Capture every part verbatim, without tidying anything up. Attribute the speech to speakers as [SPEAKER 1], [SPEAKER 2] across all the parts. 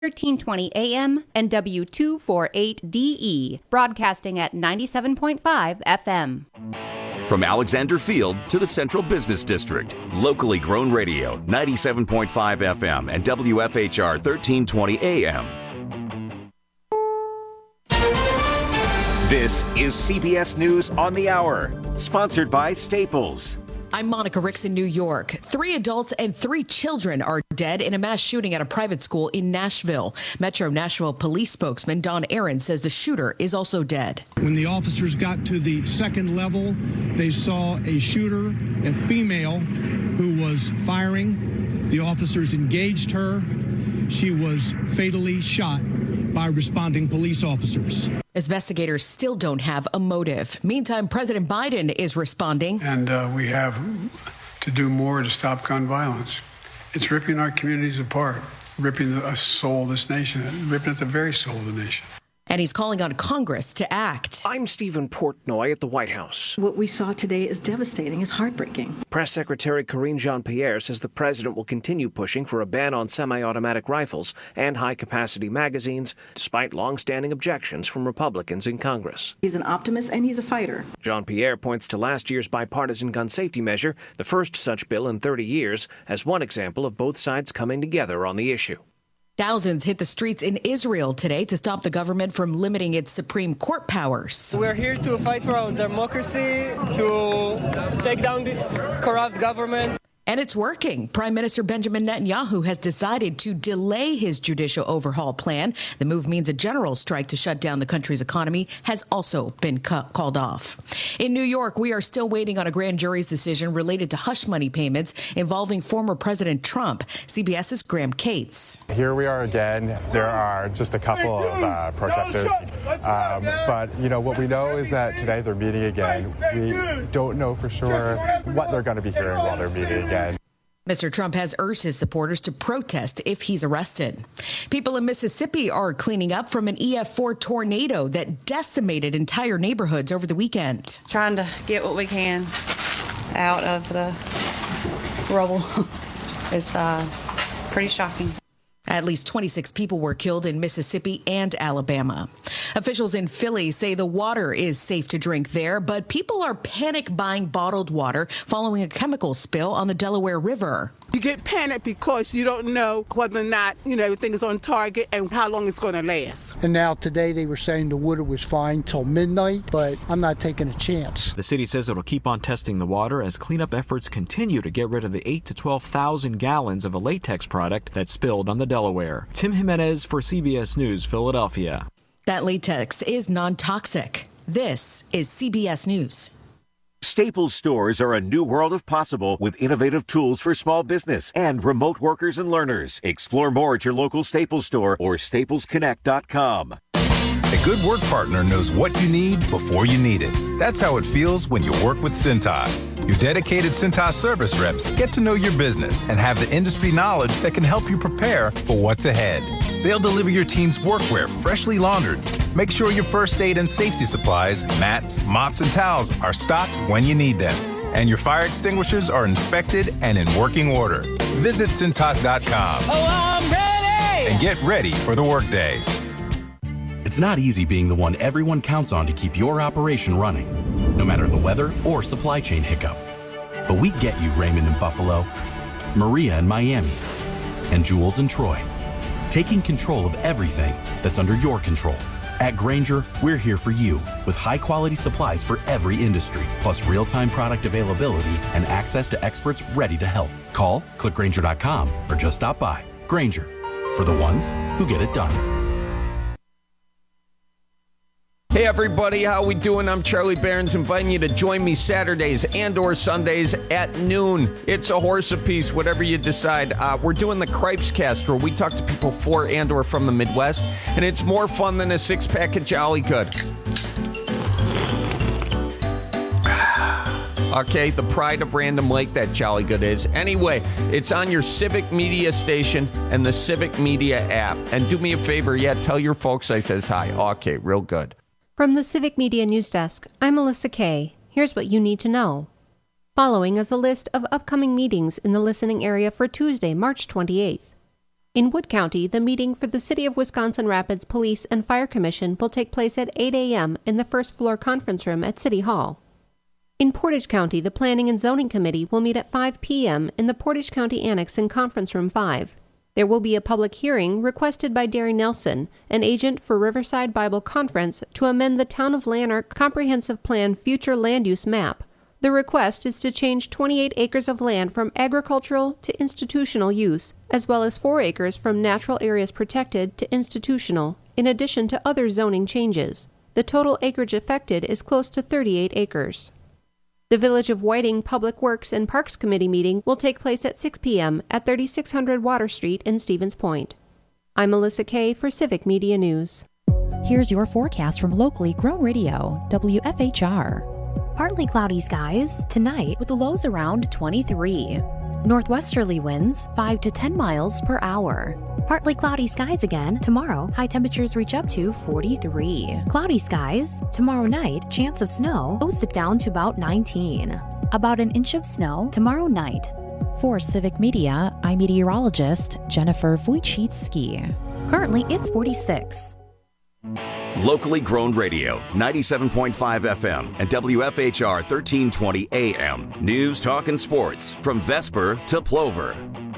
[SPEAKER 1] thirteen twenty A M and W two forty-eight D E, broadcasting at ninety-seven point five F M.
[SPEAKER 2] From Alexander Field to the Central Business District, locally grown radio, ninety-seven point five F M and W F H R thirteen twenty A M.
[SPEAKER 3] This is C B S News on the Hour, sponsored by Staples.
[SPEAKER 4] I'm Monica Ricks in New York. Three adults and three children are dead in a mass shooting at a private school in Nashville. Metro Nashville police spokesman Don Aaron says the shooter is also dead.
[SPEAKER 5] When the officers got to the second level, they saw a shooter, a female, who was firing. The officers engaged her. She was fatally shot by responding police officers.
[SPEAKER 4] Investigators still don't have a motive. Meantime, President Biden is responding.
[SPEAKER 6] And uh, we have to do more to stop gun violence. It's ripping our communities apart, ripping the soul of this nation, ripping at the very soul of the nation.
[SPEAKER 4] And he's calling on Congress to act.
[SPEAKER 7] I'm Stephen Portnoy at the White House.
[SPEAKER 8] What we saw today is devastating, is heartbreaking.
[SPEAKER 7] Press Secretary Karine Jean-Pierre says the president will continue pushing for a ban on semi-automatic rifles and high-capacity magazines, despite long-standing objections from Republicans in Congress.
[SPEAKER 8] He's an optimist and he's a fighter.
[SPEAKER 7] Jean-Pierre points to last year's bipartisan gun safety measure, the first such bill in thirty years, as one example of both sides coming together on the issue.
[SPEAKER 4] Thousands hit the streets in Israel today to stop the government from limiting its Supreme Court powers.
[SPEAKER 9] We're here to fight for our democracy, to take down this corrupt government.
[SPEAKER 4] And it's working. Prime Minister Benjamin Netanyahu has decided to delay his judicial overhaul plan. The move means a general strike to shut down the country's economy has also been cu- called off. In New York, we are still waiting on a grand jury's decision related to hush money payments involving former President Trump. CBS's Graham Cates.
[SPEAKER 10] Here we are again. There are just a couple of uh, protesters. Um, but, you know, what we know is that today they're meeting again. We don't know for sure what they're going to be hearing while they're meeting again.
[SPEAKER 4] Mister Trump has urged his supporters to protest if he's arrested. People in Mississippi are cleaning up from an E F four tornado that decimated entire neighborhoods over the weekend.
[SPEAKER 11] Trying to get what we can out of the rubble. It's uh, pretty shocking.
[SPEAKER 4] At least twenty-six people were killed in Mississippi and Alabama. Officials in Philly say the water is safe to drink there, but people are panic buying bottled water following a chemical spill on the Delaware River.
[SPEAKER 12] You get panicked because you don't know whether or not, you know, everything is on target and how long it's going to last.
[SPEAKER 13] And now today they were saying the water was fine till midnight, but I'm not taking a chance.
[SPEAKER 14] The city says it'll keep on testing the water as cleanup efforts continue to get rid of the eight to twelve thousand gallons of a latex product that spilled on the Delaware. Tim Jimenez for C B S News, Philadelphia.
[SPEAKER 4] That latex is non-toxic. This is C B S News.
[SPEAKER 3] Staples stores are a new world of possible with innovative tools for small business and remote workers and learners. Explore more at your local Staples store or staples connect dot com.
[SPEAKER 15] A good work partner knows what you need before you need it. That's how it feels when you work with Cintas. Your dedicated Cintas service reps get to know your business and have the industry knowledge that can help you prepare for what's ahead. They'll deliver your team's workwear freshly laundered. Make sure your first aid and safety supplies, mats, mops, and towels are stocked when you need them. And your fire extinguishers are inspected and in working order. Visit Cintas dot com.
[SPEAKER 16] Oh, I'm ready!
[SPEAKER 15] And get ready for the workday.
[SPEAKER 17] It's not easy being the one everyone counts on to keep your operation running, no matter the weather or supply chain hiccup. But we get you, Raymond in Buffalo, Maria in Miami, and Jules in Troy, taking control of everything that's under your control. At Grainger, we're here for you with high-quality supplies for every industry, plus real-time product availability and access to experts ready to help. Call, click Grainger dot com, or just stop by. Grainger, for the ones who get it done.
[SPEAKER 18] Hey everybody, how we doing? I'm Charlie Barons, inviting you to join me Saturdays and or Sundays at noon. It's a horse apiece, whatever you decide. Uh, we're doing the Cripes Cast, where we talk to people for and or from the Midwest, and it's more fun than a six-pack of Jolly Good. Okay, the pride of Random Lake, that Jolly Good is. Anyway, it's on your Civic Media station and the Civic Media app. And do me a favor, yeah, tell your folks I says hi. Okay, real good.
[SPEAKER 1] From the Civic Media News Desk, I'm Melissa Kay. Here's what you need to know. Following is a list of upcoming meetings in the listening area for Tuesday, March twenty-eighth. In Wood County, the meeting for the City of Wisconsin Rapids Police and Fire Commission will take place at eight a.m. in the first floor conference room at City Hall. In Portage County, the Planning and Zoning Committee will meet at five p.m. in the Portage County Annex in Conference Room five. There will be a public hearing requested by Derry Nelson, an agent for Riverside Bible Conference, to amend the Town of Lanark Comprehensive Plan Future Land Use Map. The request is to change twenty-eight acres of land from agricultural to institutional use, as well as four acres from natural areas protected to institutional, in addition to other zoning changes. The total acreage affected is close to thirty-eight acres. The Village of Whiting Public Works and Parks Committee meeting will take place at six p.m. at thirty-six hundred Water Street in Stevens Point. I'm Melissa Kay for Civic Media News.
[SPEAKER 16] Here's your forecast from locally grown radio, W F H R.
[SPEAKER 19] Partly cloudy skies tonight with the lows around twenty-three. Northwesterly winds five to ten miles per hour. Partly cloudy skies again tomorrow. High temperatures reach up to forty-three. Cloudy skies tomorrow night. Chance of snow goes down to about nineteen. About an inch of snow tomorrow night.
[SPEAKER 16] For Civic Media, I'm meteorologist Jennifer Wojcicki.
[SPEAKER 19] Currently, it's forty-six.
[SPEAKER 2] Locally grown radio, ninety-seven point five F M and W F H R thirteen twenty A M. News, talk, and sports from Vesper to Plover.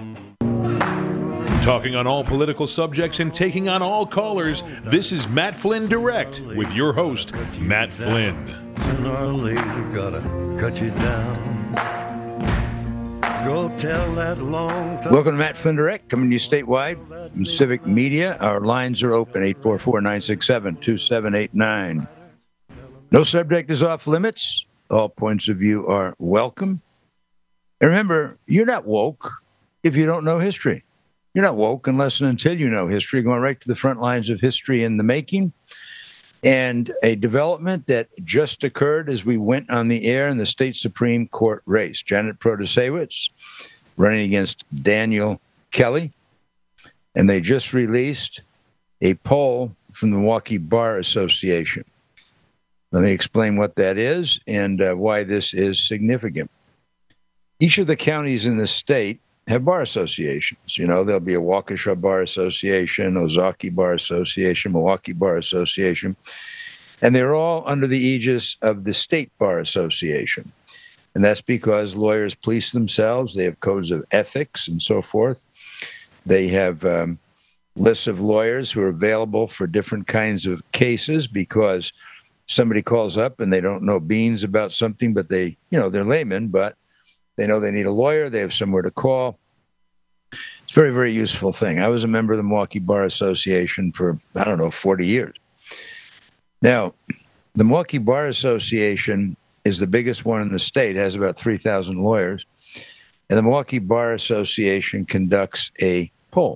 [SPEAKER 20] Talking on all political subjects and taking on all callers, this is Matt Flynn Direct with your host, Matt Flynn.
[SPEAKER 21] Sooner or later, gotta cut you down. Go tell that long time.
[SPEAKER 22] Welcome to Matt Flynn Direct, coming to you statewide from Civic Media. Our lines are open, eight four four, nine six seven, two seven eight nine. No subject is off limits. All points of view are welcome. And remember, you're not woke if you don't know history. You're not woke unless and until you know history, going right to the front lines of history in the making. And a development that just occurred as we went on the air in the state Supreme Court race. Janet Protasewicz running against Daniel Kelly. And they just released a poll from the Milwaukee Bar Association. Let me explain what that is and uh, why this is significant. Each of the counties in the state have bar associations. You know, there'll be a Waukesha Bar Association, Ozaukee Bar Association, Milwaukee Bar Association, and they're all under the aegis of the State Bar Association. And that's because lawyers police themselves. They have codes of ethics and so forth. They have um, lists of lawyers who are available for different kinds of cases because somebody calls up and they don't know beans about something, but they, you know, they're laymen, but they know they need a lawyer. They have somewhere to call. It's a very, very useful thing. I was a member of the Milwaukee Bar Association for, I don't know, forty years. Now, the Milwaukee Bar Association is the biggest one in the state. It has about three thousand lawyers. And the Milwaukee Bar Association conducts a poll,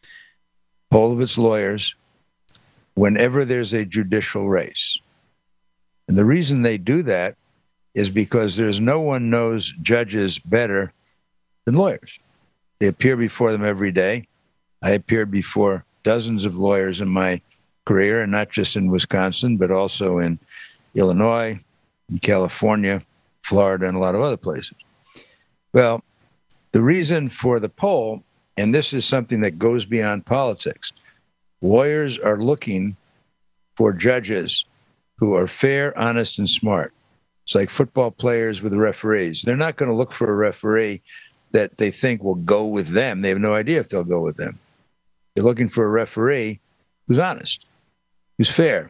[SPEAKER 22] poll of its lawyers whenever there's a judicial race. And the reason they do that is because there's no one knows judges better than lawyers. They appear before them every day. I appeared before dozens of lawyers in my career, and not just in Wisconsin, but also in Illinois, in California, Florida, and a lot of other places. Well, the reason for the poll, and this is something that goes beyond politics, lawyers are looking for judges who are fair, honest, and smart. It's like football players with referees. They're not going to look for a referee that they think will go with them. They have no idea if they'll go with them. They're looking for a referee who's honest, who's fair,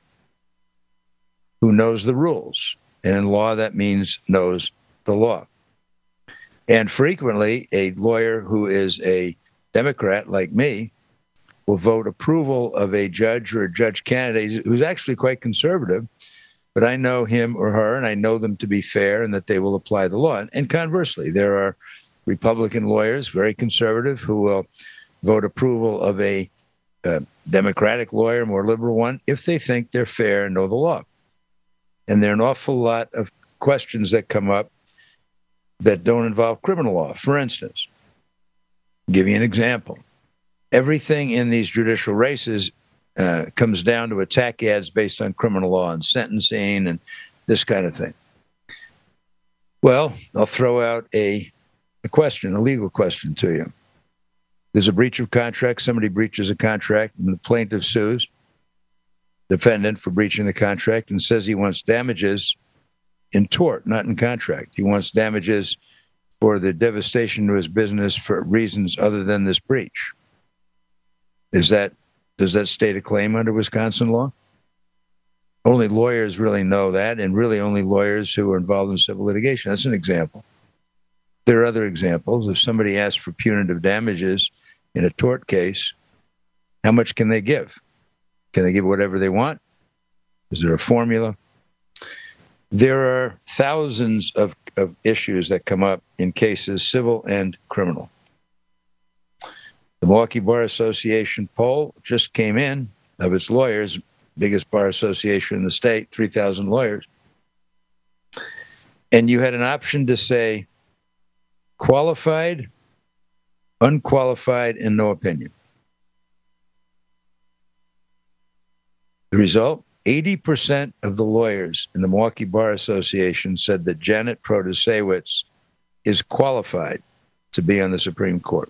[SPEAKER 22] who knows the rules. And in law, that means knows the law. And frequently, a lawyer who is a Democrat like me will vote approval of a judge or a judge candidate who's actually quite conservative, but I know him or her, and I know them to be fair and that they will apply the law. And conversely, there are Republican lawyers, very conservative, who will vote approval of a uh, Democratic lawyer, more liberal one, if they think they're fair and know the law. And there are an awful lot of questions that come up that don't involve criminal law. For instance, I'll give you an example. Everything in these judicial races uh, comes down to attack ads based on criminal law and sentencing and this kind of thing. Well, I'll throw out a, a question, a legal question to you. There's a breach of contract. Somebody breaches a contract, and the plaintiff sues the defendant for breaching the contract and says he wants damages in tort, not in contract. He wants damages for the devastation to his business for reasons other than this breach. Is that, does that state a claim under Wisconsin law? Only lawyers really know that, and really only lawyers who are involved in civil litigation. That's an example. There are other examples. If somebody asks for punitive damages in a tort case, how much can they give? Can they give whatever they want? Is there a formula? There are thousands of, of issues that come up in cases, civil and criminal. The Milwaukee Bar Association poll just came in of its lawyers, biggest bar association in the state, three thousand lawyers. And you had an option to say qualified, unqualified, and no opinion. The result, eighty percent of the lawyers in the Milwaukee Bar Association said that Janet Protasiewicz is qualified to be on the Supreme Court.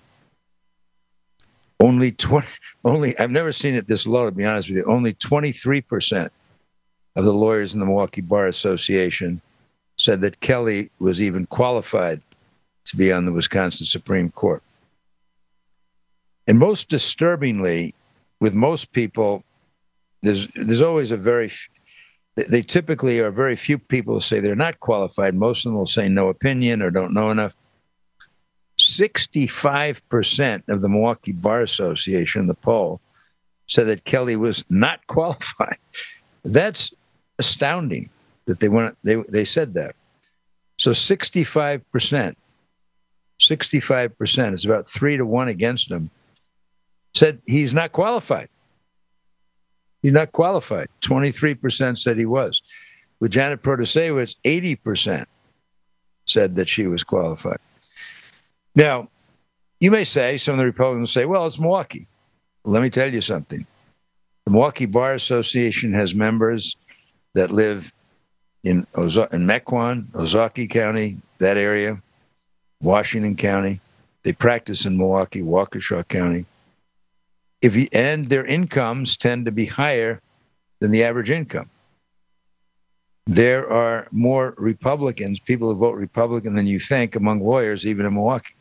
[SPEAKER 22] Only twenty, only I've never seen it this low, to be honest with you. Only twenty-three percent of the lawyers in the Milwaukee Bar Association said that Kelly was even qualified to be on the Wisconsin Supreme Court. And most disturbingly, with most people, there's there's always a very, they typically are very few people who say they're not qualified. Most of them will say no opinion or don't know enough. sixty-five percent of the Milwaukee Bar Association, the poll, said that Kelly was not qualified. That's astounding that they went, they they said that. So sixty-five percent, sixty-five percent, it's about three to one against him, said he's not qualified. He's not qualified. twenty-three percent said he was. With Janet Protasiewicz, eighty percent said that she was qualified. Now, you may say, some of the Republicans say, well, it's Milwaukee. Let me tell you something. The Milwaukee Bar Association has members that live in, Oza- in Mequon, Ozaukee County, that area, Washington County. They practice in Milwaukee, Waukesha County. If you, and their incomes tend to be higher than the average income. There are more Republicans, people who vote Republican than you think among lawyers, even in Milwaukee.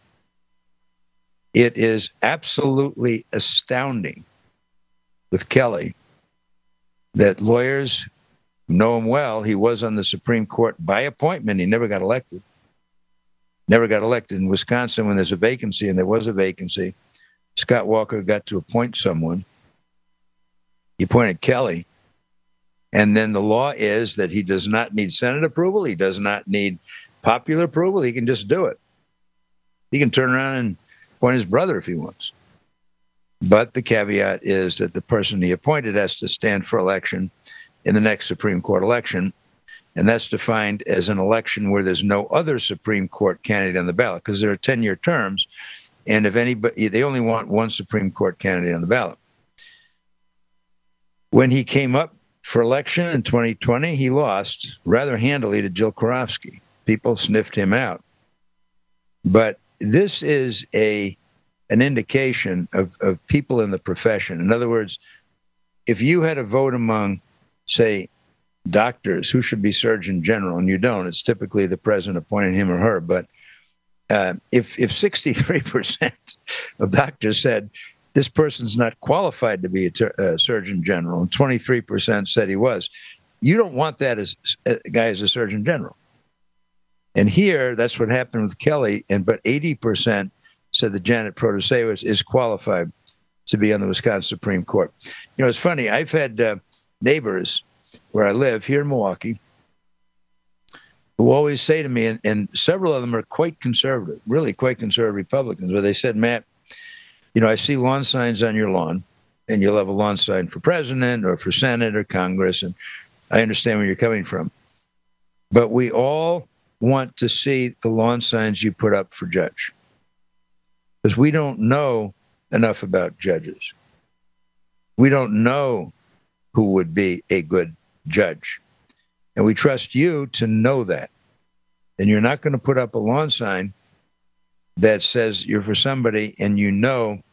[SPEAKER 22] It is absolutely astounding with Kelly that lawyers know him well. He was on the Supreme Court by appointment. He never got elected. Never got elected. In Wisconsin, when there's a vacancy, and there was a vacancy, Scott Walker got to appoint someone. He appointed Kelly. And then the law is that he does not need Senate approval. He does not need popular approval. He can just do it. He can turn around and appoint his brother if he wants. But the caveat is that the person he appointed has to stand for election in the next Supreme Court election. And that's defined as an election where there's no other Supreme Court candidate on the ballot, because there are ten-year terms. And if anybody, they only want one Supreme Court candidate on the ballot. When he came up for election in twenty twenty, he lost rather handily to Jill Karofsky. People sniffed him out. But this is a an indication of, of people in the profession. In other words, if you had a vote among, say, doctors who should be Surgeon General, and you don't, it's typically the president appointing him or her. But uh, if if sixty-three percent of doctors said this person's not qualified to be a ter- uh, Surgeon General, and twenty-three percent said he was, you don't want that as a guy as a Surgeon General. And here, that's what happened with Kelly. And but eighty percent said that Janet Protasiewicz is qualified to be on the Wisconsin Supreme Court. You know, it's funny. I've had uh, neighbors where I live here in Milwaukee who always say to me, and, and several of them are quite conservative, really quite conservative Republicans, where they said, Matt, you know, I see lawn signs on your lawn, and you'll have a lawn sign for president or for Senate or Congress, and I understand where you're coming from. But we all want to see the lawn signs you put up for judge, because we don't know enough about judges. We don't know who would be a good judge. And we trust you to know that. And you're not going to put up a lawn sign that says you're for somebody and you know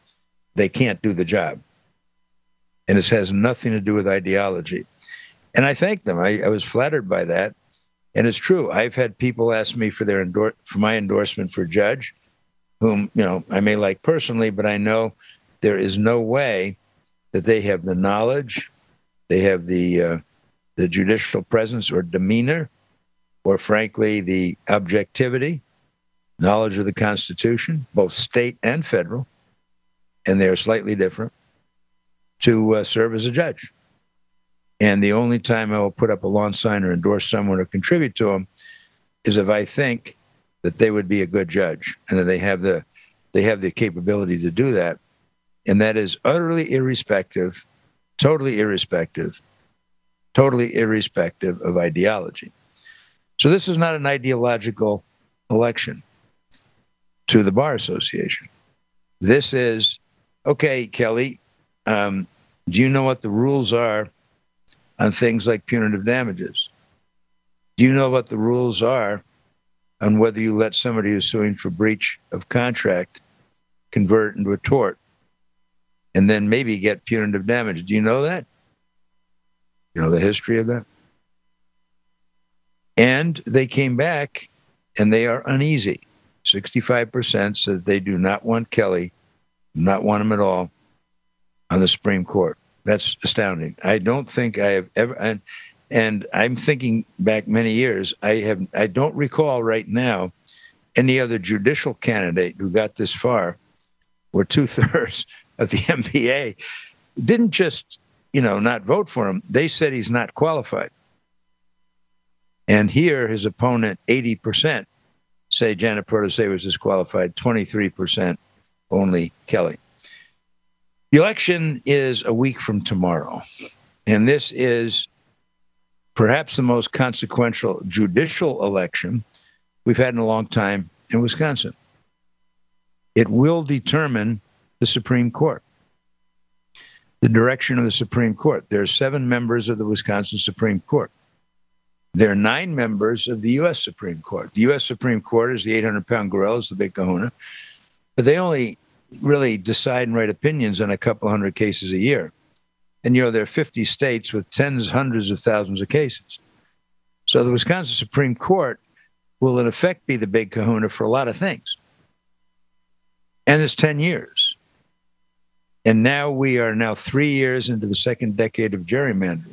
[SPEAKER 22] they can't do the job. And this has nothing to do with ideology. And I thank them. I, I was flattered by that. And it's true. I've had people ask me for their endor- for my endorsement for judge, whom, you know, I may like personally, but I know there is no way that they have the knowledge, they have the uh, the judicial presence or demeanor, or frankly, the objectivity, knowledge of the Constitution, both state and federal, and they're slightly different, to uh, serve as a judge. And the only time I will put up a lawn sign or endorse someone or contribute to them is if I think that they would be a good judge and that they have the they have the capability to do that. And that is utterly irrespective, totally irrespective, totally irrespective of ideology. So this is not an ideological election to the Bar Association. This is, okay, Kelly, um, do you know what the rules are on things like punitive damages? Do you know what the rules are on whether you let somebody who's suing for breach of contract convert into a tort and then maybe get punitive damage? Do you know that? You know the history of that? And they came back and they are uneasy. sixty-five percent said they do not want Kelly, not want him at all on the Supreme Court. That's astounding. I don't think I have ever, and, and I'm thinking back many years, I have, I don't recall right now any other judicial candidate who got this far, where two thirds of the M P A didn't just, you know, not vote for him. They said he's not qualified. And here, his opponent, eighty percent say Janet Protase was disqualified, twenty-three percent only Kelly. The election is a week from tomorrow, and this is perhaps the most consequential judicial election we've had in a long time in Wisconsin. It will determine the Supreme Court, the direction of the Supreme Court. There are seven members of the Wisconsin Supreme Court. There are nine members of the U S Supreme Court. The U S Supreme Court is the eight hundred pound gorilla, is the big kahuna, but they only really decide and write opinions on a couple hundred cases a year. And, you know, there are fifty states with tens, hundreds of thousands of cases. So the Wisconsin Supreme Court will, in effect, be the big kahuna for a lot of things. And it's ten years. And now we are now three years into the second decade of gerrymandering.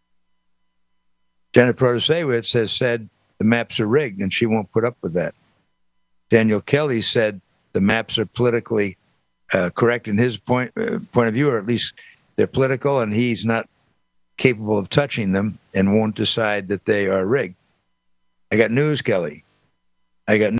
[SPEAKER 22] Janet Protasiewicz has said the maps are rigged, and she won't put up with that. Daniel Kelly said the maps are politically uh, correct in his point uh, point of view, or at least they're political, and he's not capable of touching them and won't decide that they are rigged. I got news, Kelly. I got news.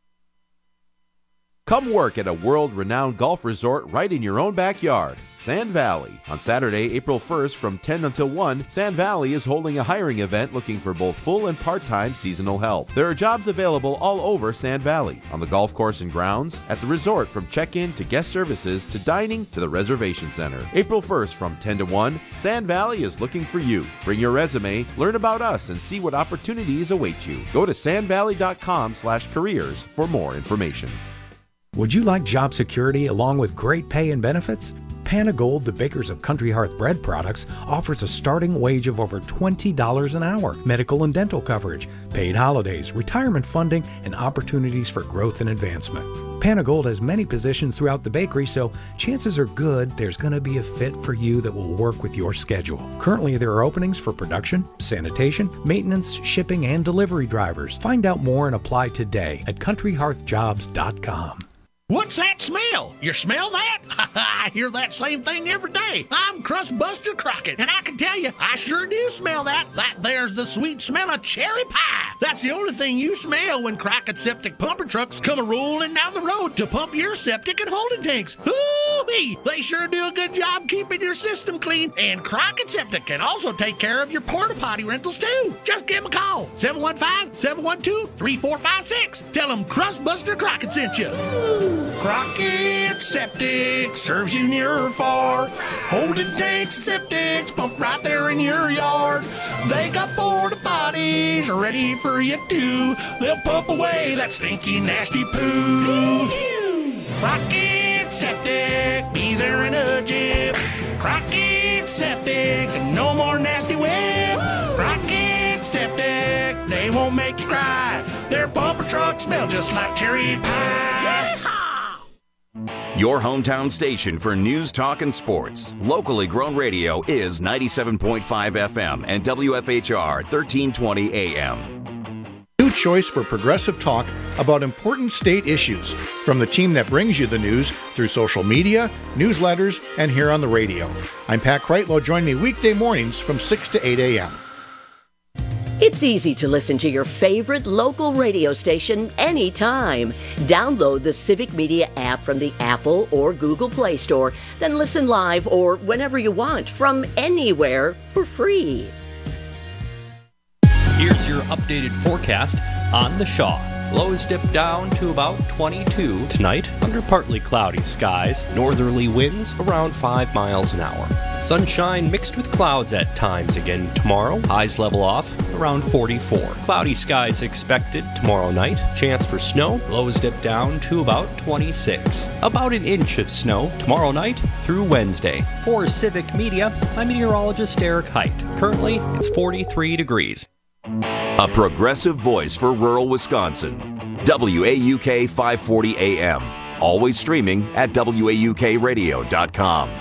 [SPEAKER 5] Come work at a world-renowned golf resort right in your own backyard. Sand Valley. On Saturday, April first from ten until one, Sand Valley is holding a hiring event looking for both full and part-time seasonal help. There are jobs available all over Sand Valley, on the golf course and grounds, at the resort from check-in to guest services to dining to the reservation center. April first from ten to one, Sand Valley is looking for you. Bring your resume, learn about us, and see what opportunities await you. Go to sandvalley.com slash careers for more information.
[SPEAKER 6] Would you like job security along with great pay and benefits? Panagold, the bakers of Country Hearth bread products, offers a starting wage of over twenty dollars an hour, medical and dental coverage, paid holidays, retirement funding, and opportunities for growth and advancement. Panagold has many positions throughout the bakery, so chances are good there's going to be a fit for you that will work with your schedule. Currently, there are openings for production, sanitation, maintenance, shipping, and delivery drivers. Find out more and apply today at country hearth jobs dot com.
[SPEAKER 23] What's that smell? You smell that? I hear that same thing every day. I'm Crustbuster Crockett, and I can tell you, I sure do smell that. That there's the sweet smell of cherry pie. That's the only thing you smell when Crockett Septic pumper trucks come a-rolling down the road to pump your septic and holding tanks. Hoo-wee! They sure do a good job keeping your system clean, and Crockett Septic can also take care of your porta potty rentals too. Just give them a call, seven one five, seven one two, three four five six. Tell them Crustbuster Crockett sent you. Crockett Septic serves you near or far. Holding tanks and septics pump right there in your yard. They got porta potties ready for you too. They'll pump away that stinky, nasty poo. Crockett Crockett Septic, be there in a jiff. Crockett Septic, no more nasty whip. Crockett Septic, they won't make you cry. Their bumper trucks smell just like cherry pie.
[SPEAKER 2] Your hometown station for news, talk, and sports. Locally grown radio is ninety-seven point five F M and W F H R thirteen twenty A M.
[SPEAKER 7] New choice for progressive talk about important state issues from the team that brings you the news through social media, newsletters, and here on the radio. I'm Pat Kreitlow. Join me weekday mornings from six to eight A M.
[SPEAKER 8] It's easy to listen to your favorite local radio station anytime. Download the Civic Media app from the Apple or Google Play Store, then listen live or whenever you want from anywhere for free.
[SPEAKER 9] Here's your updated forecast on the Shaw. Lows dip down to about twenty-two tonight under partly cloudy skies. Northerly winds around five miles an hour. Sunshine mixed with clouds at times again tomorrow. Highs level off around forty-four. Cloudy skies expected tomorrow night. Chance for snow. Lows dip down to about twenty-six. About an inch of snow tomorrow night through Wednesday. For Civic Media, I'm meteorologist Eric Height. Currently, it's forty-three degrees.
[SPEAKER 2] A progressive voice for rural Wisconsin. W A U K five forty A M. Always streaming at W A U K radio dot com.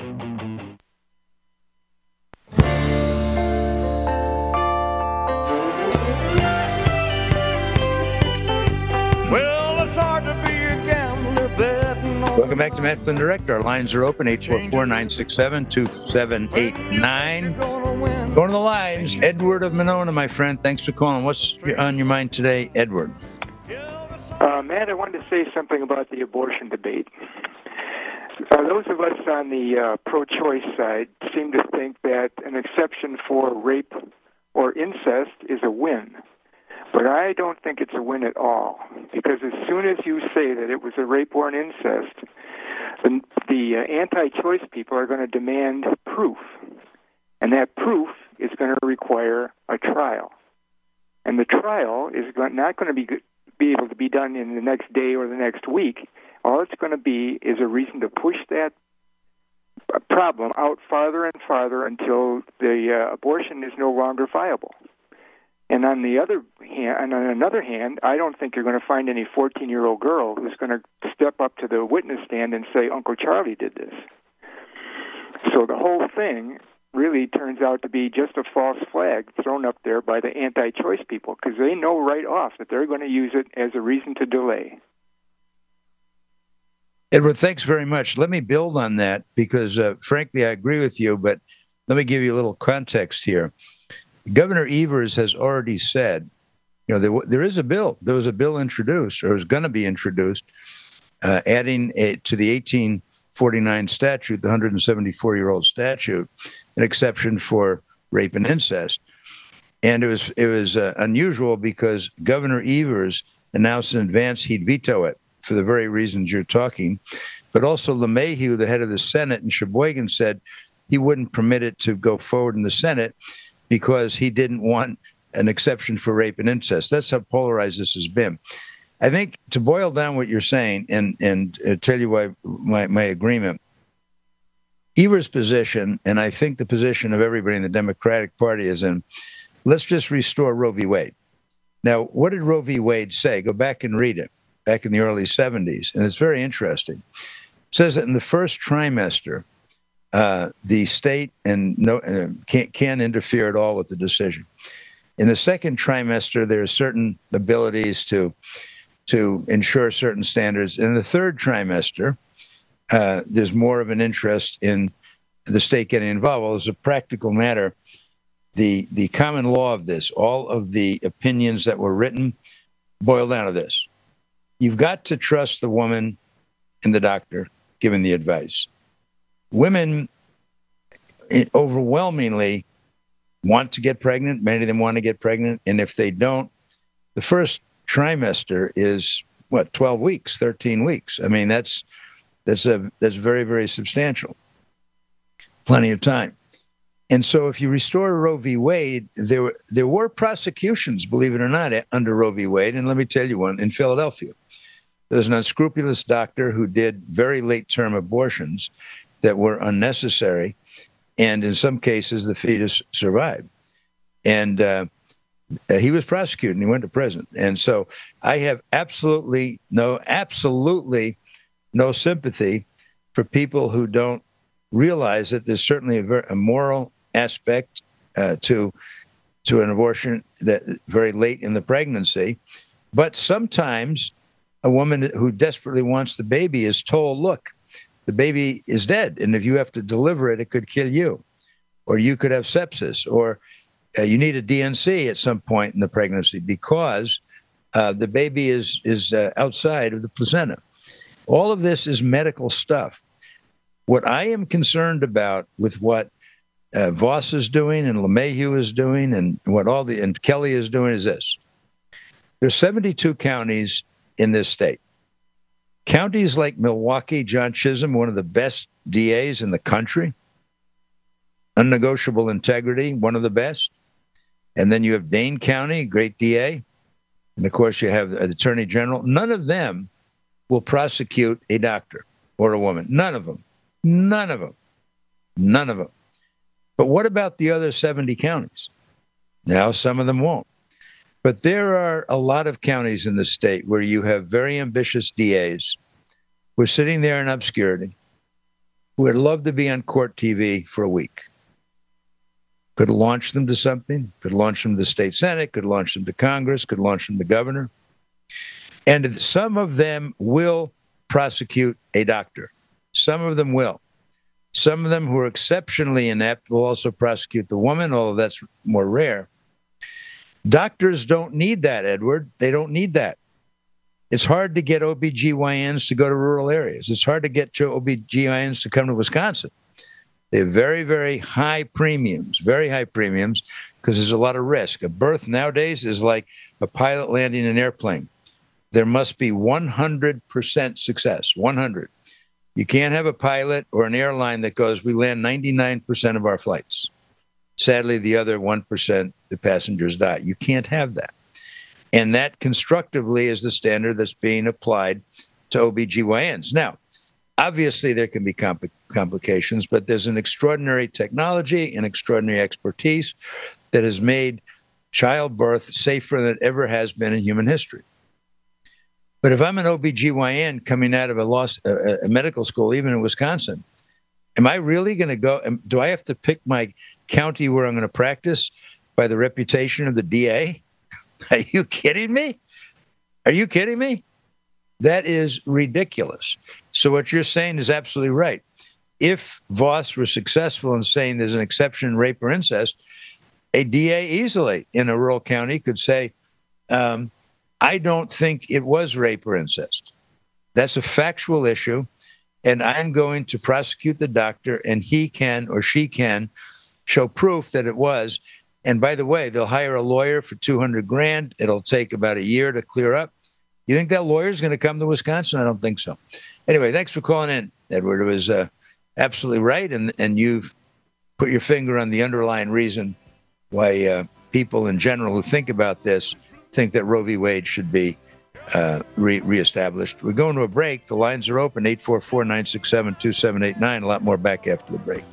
[SPEAKER 23] Well, it's hard to be a gambler betting on.
[SPEAKER 22] Welcome back to Matt Flynn Direct. Our lines are open, eight four four, nine six seven, two seven eight nine. Going to the lines, Edward of Monona, my friend. Thanks for calling. What's on your mind today, Edward?
[SPEAKER 24] Uh, Matt, I wanted to say something about the abortion debate. Uh, those of us on the uh, pro-choice side seem to think that an exception for rape or incest is a win. But I don't think it's a win at all, because as soon as you say that it was a rape or an incest, the, the uh, anti-choice people are going to demand proof. And that proof is going to require a trial. And the trial is not going to be be able to be done in the next day or the next week. All it's going to be is a reason to push that problem out farther and farther until the uh, abortion is no longer viable. And on the other hand, and on another hand, I don't think you're going to find any fourteen-year-old girl who's going to step up to the witness stand and say, Uncle Charlie did this. So the whole thing really turns out to be just a false flag thrown up there by the anti-choice people, because they know right off that they're going to use it as a reason to delay.
[SPEAKER 22] Edward, thanks very much. Let me build on that because, uh, frankly, I agree with you, but let me give you a little context here. Governor Evers has already said, you know, there, there is a bill. There was a bill introduced, or is going to be introduced, uh, adding a, to the eighteen forty-nine statute, the one hundred seventy-four-year-old statute, an exception for rape and incest. And it was it was uh, unusual because Governor Evers announced in advance he'd veto it for the very reasons you're talking. But also LeMahieu, the head of the Senate in Sheboygan, said he wouldn't permit it to go forward in the Senate because he didn't want an exception for rape and incest. That's how polarized this has been. I think to boil down what you're saying and, and uh, tell you why my, my agreement, Evers' position, and I think the position of everybody in the Democratic Party is in, let's just restore Roe v. Wade. Now, what did Roe v. Wade say? Go back and read it, back in the early seventies, and it's very interesting. It says that in the first trimester, uh, the state and no uh, can't, can't interfere at all with the decision. In the second trimester, there are certain abilities to to ensure certain standards. In the third trimester, uh, there's more of an interest in the state getting involved. Well, as a practical matter, the the common law of this, all of the opinions that were written, boil down to this. You've got to trust the woman and the doctor giving the advice. Women overwhelmingly want to get pregnant. Many of them want to get pregnant. And if they don't, the first trimester is, what, twelve weeks, thirteen weeks. I mean, that's that's a that's very, very substantial. Plenty of time. And so if you restore Roe v. Wade, there were, there were prosecutions, believe it or not, under Roe v. Wade. And let me tell you one in Philadelphia. There was an unscrupulous doctor who did very late-term abortions that were unnecessary, and in some cases, the fetus survived. And uh, he was prosecuted, and he went to prison. And so I have absolutely no, absolutely no sympathy for people who don't realize that there's certainly a, very, a moral aspect uh, to to an abortion that very late in the pregnancy. But sometimes a woman who desperately wants the baby is told, look, the baby is dead, and if you have to deliver it, it could kill you, or you could have sepsis, or uh, you need a D N C at some point in the pregnancy because uh, the baby is is uh, outside of the placenta. All of this is medical stuff. What I am concerned about with what uh, Voss is doing and LeMahieu is doing and what all the and Kelly is doing is this. There's seventy-two counties in this state. Counties like Milwaukee, John Chisholm, one of the best D As in the country, unnegotiable integrity, one of the best. And then you have Dane County, great D A. And of course, you have the Attorney General. None of them will prosecute a doctor or a woman. None of them. None of them. None of them. But what about the other seventy counties? Now, some of them won't. But there are a lot of counties in the state where you have very ambitious D As who are sitting there in obscurity, who would love to be on court T V for a week. Could launch them to something, could launch them to the state Senate, could launch them to Congress, could launch them to governor. And some of them will prosecute a doctor. Some of them will. Some of them who are exceptionally inept will also prosecute the woman, although that's more rare. Doctors don't need that, Edward. They don't need that. It's hard to get O B G Y Ns to go to rural areas. It's hard to get O B G Y Ns to come to Wisconsin. They have very, very high premiums, very high premiums, because there's a lot of risk. A birth nowadays is like a pilot landing an airplane. There must be one hundred percent success, one hundred. You can't have a pilot or an airline that goes, we land ninety-nine percent of our flights. Sadly, the other one percent, the passengers die. You can't have that. And that constructively is the standard that's being applied to O B G Y Ns. Now, obviously, there can be compl- complications, but there's an extraordinary technology and extraordinary expertise that has made childbirth safer than it ever has been in human history. But if I'm an O B G Y N coming out of a, law, a, a medical school, even in Wisconsin, am I really going to go? Do I have to pick my county where I'm going to practice by the reputation of the D A? Are you kidding me? Are you kidding me? That is ridiculous. So what you're saying is absolutely right. If Voss were successful in saying there's an exception in rape or incest, a D A easily in a rural county could say, um, I don't think it was rape or incest. That's a factual issue, and I'm going to prosecute the doctor, and he can or she can show proof that it was. And by the way, they'll hire a lawyer for two hundred grand. It'll take about a year to clear up. You think that lawyer is going to come to Wisconsin? I don't think so. Anyway, thanks for calling in, Edward. It was uh, absolutely right, and, and you've put your finger on the underlying reason why uh, people in general who think about this think that Roe v. Wade should be uh, re- reestablished. We're going to a break. The lines are open, eight four four, nine six seven, two seven eight nine. A lot more back after the break.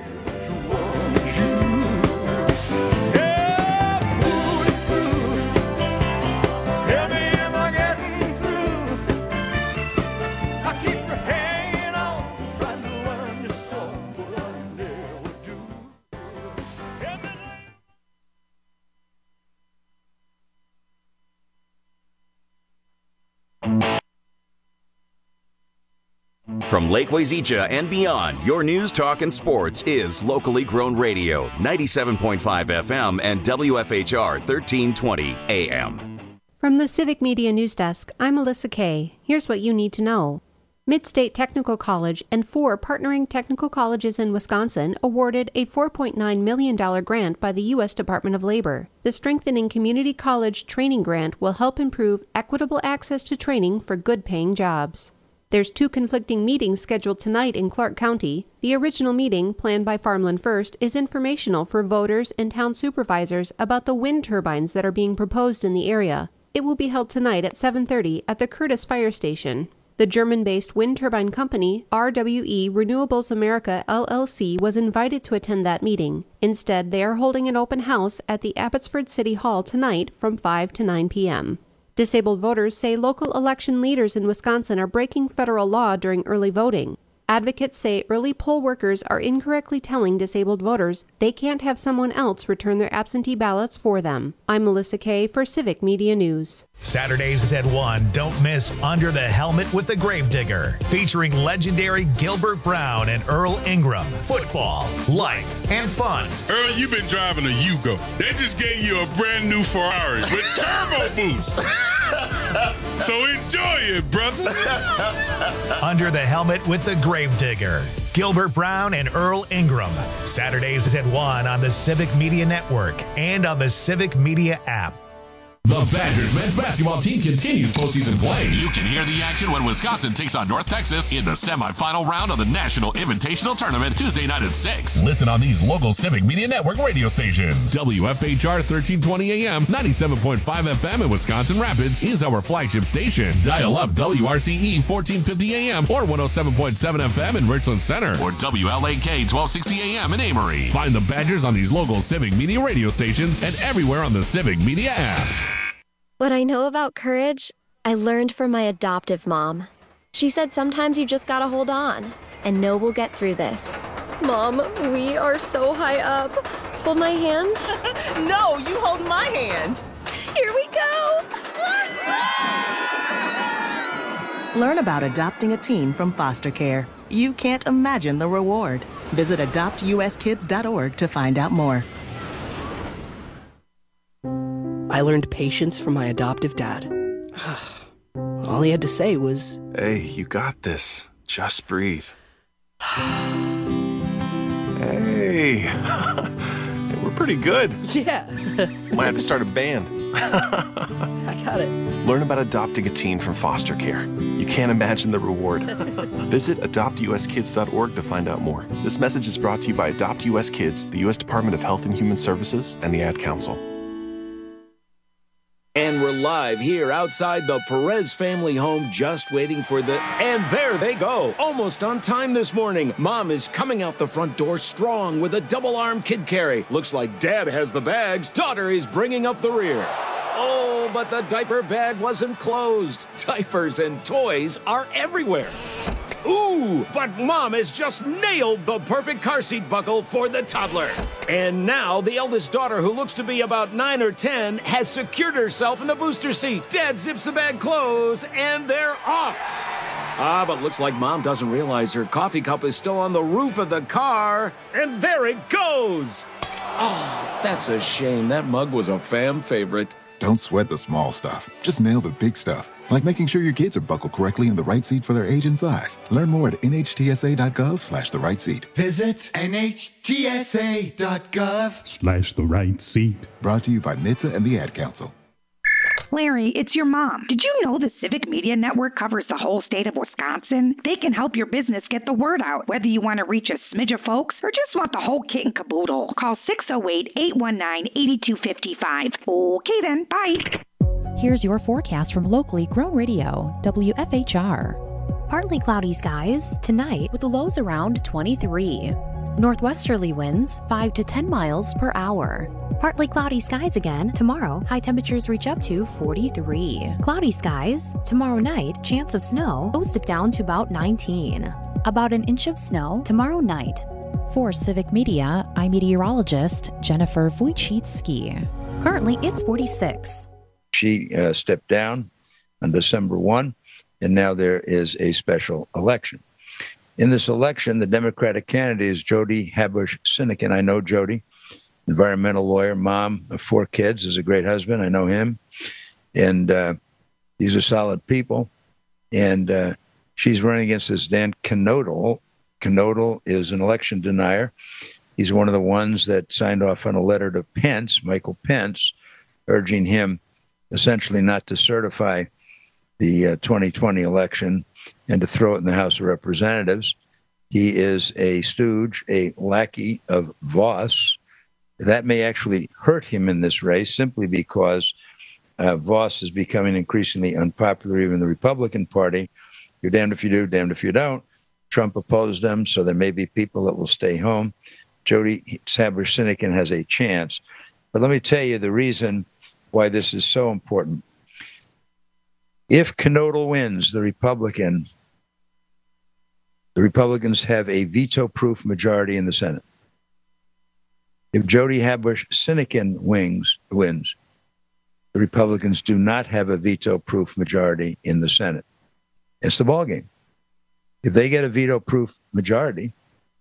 [SPEAKER 2] From Lake Wazeecha and beyond, your news, talk, and sports is locally grown radio, ninety-seven point five F M and W F H R thirteen twenty A M.
[SPEAKER 1] From the Civic Media News Desk, I'm Alyssa Kay. Here's what you need to know. Midstate Technical College and four partnering technical colleges in Wisconsin awarded a four point nine million dollars grant by the U S Department of Labor. The Strengthening Community College Training Grant will help improve equitable access to training for good-paying jobs. There's two conflicting meetings scheduled tonight in Clark County. The original meeting, planned by Farmland First, is informational for voters and town supervisors about the wind turbines that are being proposed in the area. It will be held tonight at seven thirty at the Curtis Fire Station. The German-based wind turbine company, R W E Renewables America L L C, was invited to attend that meeting. Instead, they are holding an open house at the Abbotsford City Hall tonight from five to nine p.m. Disabled voters say local election leaders in Wisconsin are breaking federal law during early voting. Advocates say early poll workers are incorrectly telling disabled voters they can't have someone else return their absentee ballots for them. I'm Melissa Kay for Civic Media News.
[SPEAKER 10] Saturdays at one, don't miss Under the Helmet with the Gravedigger, featuring legendary Gilbert Brown and Earl Ingram. Football, life, and fun.
[SPEAKER 11] Earl, you've been driving a Yugo. They just gave you a brand new Ferrari with turbo boost. So enjoy it, brother.
[SPEAKER 10] Under the Helmet with the Gravedigger, Gilbert Brown and Earl Ingram. Saturdays at one on the Civic Media Network and on the Civic Media app.
[SPEAKER 12] The Badgers men's basketball team continues postseason play. You can hear the action when Wisconsin takes on North Texas in the semifinal round of the National Invitational Tournament Tuesday night at six. Listen on these local Civic Media Network radio stations. W F H R thirteen twenty A M, ninety-seven point five F M in Wisconsin Rapids is our flagship station. Dial up W R C E fourteen fifty A M or one oh seven point seven F M in Richland Center or W L A K twelve sixty A M in Amory. Find the Badgers on these local Civic Media radio stations and everywhere on the Civic Media app.
[SPEAKER 13] What I know about courage, I learned from my adoptive mom. She said sometimes you just gotta hold on and know we'll get through this. Mom, we are so high up. Hold my hand.
[SPEAKER 25] No, you hold my hand.
[SPEAKER 13] Here we go.
[SPEAKER 25] Learn about adopting a teen from foster care. You can't imagine the reward. Visit adopt U S kids dot org to find out more.
[SPEAKER 26] I learned patience from my adoptive dad. All he had to say was,
[SPEAKER 27] "Hey, you got this. Just breathe." Hey, we're pretty good.
[SPEAKER 26] Yeah.
[SPEAKER 27] Might have to start a band.
[SPEAKER 26] I got it.
[SPEAKER 27] Learn about adopting a teen from foster care. You can't imagine the reward. Visit adopt U S kids dot org to find out more. This message is brought to you by Adopt U S Kids, the U S Department of Health and Human Services, and the Ad Council.
[SPEAKER 28] And we're live here outside the Perez family home, just waiting for the... And there they go, almost on time this morning. Mom is coming out the front door strong with a double-arm kid carry. Looks like Dad has the bags. Daughter is bringing up the rear. Oh, but the diaper bag wasn't closed. Diapers and toys are everywhere. Ooh, but Mom has just nailed the perfect car seat buckle for the toddler. And now the eldest daughter, who looks to be about nine or ten, has secured herself in the booster seat. Dad zips the bag closed, and they're off. Ah, but looks like Mom doesn't realize her coffee cup is still on the roof of the car. And there it goes. Oh, that's a shame. That mug was a fam favorite.
[SPEAKER 29] Don't sweat the small stuff. Just nail the big stuff, like making sure your kids are buckled correctly in the right seat for their age and size. Learn more at N H T S A dot gov slash the right seat.
[SPEAKER 30] Visit N H T S A dot gov
[SPEAKER 29] Slash the right seat. Brought to you by N H T S A and the Ad Council.
[SPEAKER 31] Larry, it's your mom. Did you know the Civic Media Network covers the whole state of Wisconsin? They can help your business get the word out, whether you want to reach a smidge of folks or just want the whole kit and caboodle. Call six oh eight, eight one nine, eight two five five. Okay then, bye.
[SPEAKER 16] Here's your forecast from locally grown radio, W F H R.
[SPEAKER 19] Partly cloudy skies tonight with the lows around twenty-three. Northwesterly winds five to ten miles per hour. Partly cloudy skies again tomorrow. High temperatures reach up to forty-three. Cloudy skies tomorrow night. Chance of snow goes down to about nineteen. About an inch of snow tomorrow night.
[SPEAKER 16] For Civic Media, I'm meteorologist Jennifer Wojcicki. Currently, it's forty-six.
[SPEAKER 22] She uh, stepped down on December first, and now there is a special election. In this election, the Democratic candidate is Jody Habush-Sinekin. I know Jody, environmental lawyer, mom of four kids, is a great husband. I know him. And uh, these are solid people. And uh, she's running against this Dan Knodel. Knodel is an election denier. He's one of the ones that signed off on a letter to Pence, Michael Pence, urging him essentially not to certify the uh, twenty twenty election and to throw it in the House of Representatives. He is a stooge, a lackey of Voss. That may actually hurt him in this race simply because uh, Voss is becoming increasingly unpopular, even in the Republican Party. You're damned if you do, damned if you don't. Trump opposed them, so there may be people that will stay home. Jody Sadler-Sinekin has a chance. But let me tell you the reason why this is so important. If Knodel wins, the Republican, the Republicans have a veto-proof majority in the Senate. If Jody Sadler-Sinekin wins, wins, the Republicans do not have a veto-proof majority in the Senate. It's the ballgame. If they get a veto-proof majority,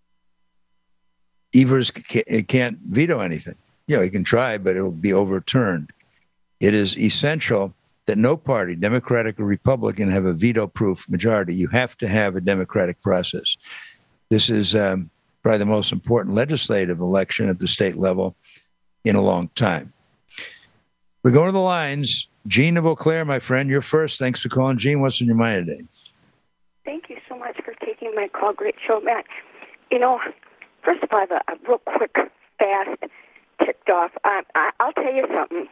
[SPEAKER 22] Evers can't veto anything. You know, he can try, but it'll be overturned. It is essential that no party, Democratic or Republican, have a veto-proof majority. You have to have a democratic process. This is um, probably the most important legislative election at the state level in a long time. We're going to the lines. Gene of Eau Claire, my friend, you're first. Thanks for calling. Gene, what's on your mind today?
[SPEAKER 3] Thank you so much for taking my call. Great show, Matt. You know, first of all, I have a, a real quick, fast, ticked off. I, I, I'll tell you something.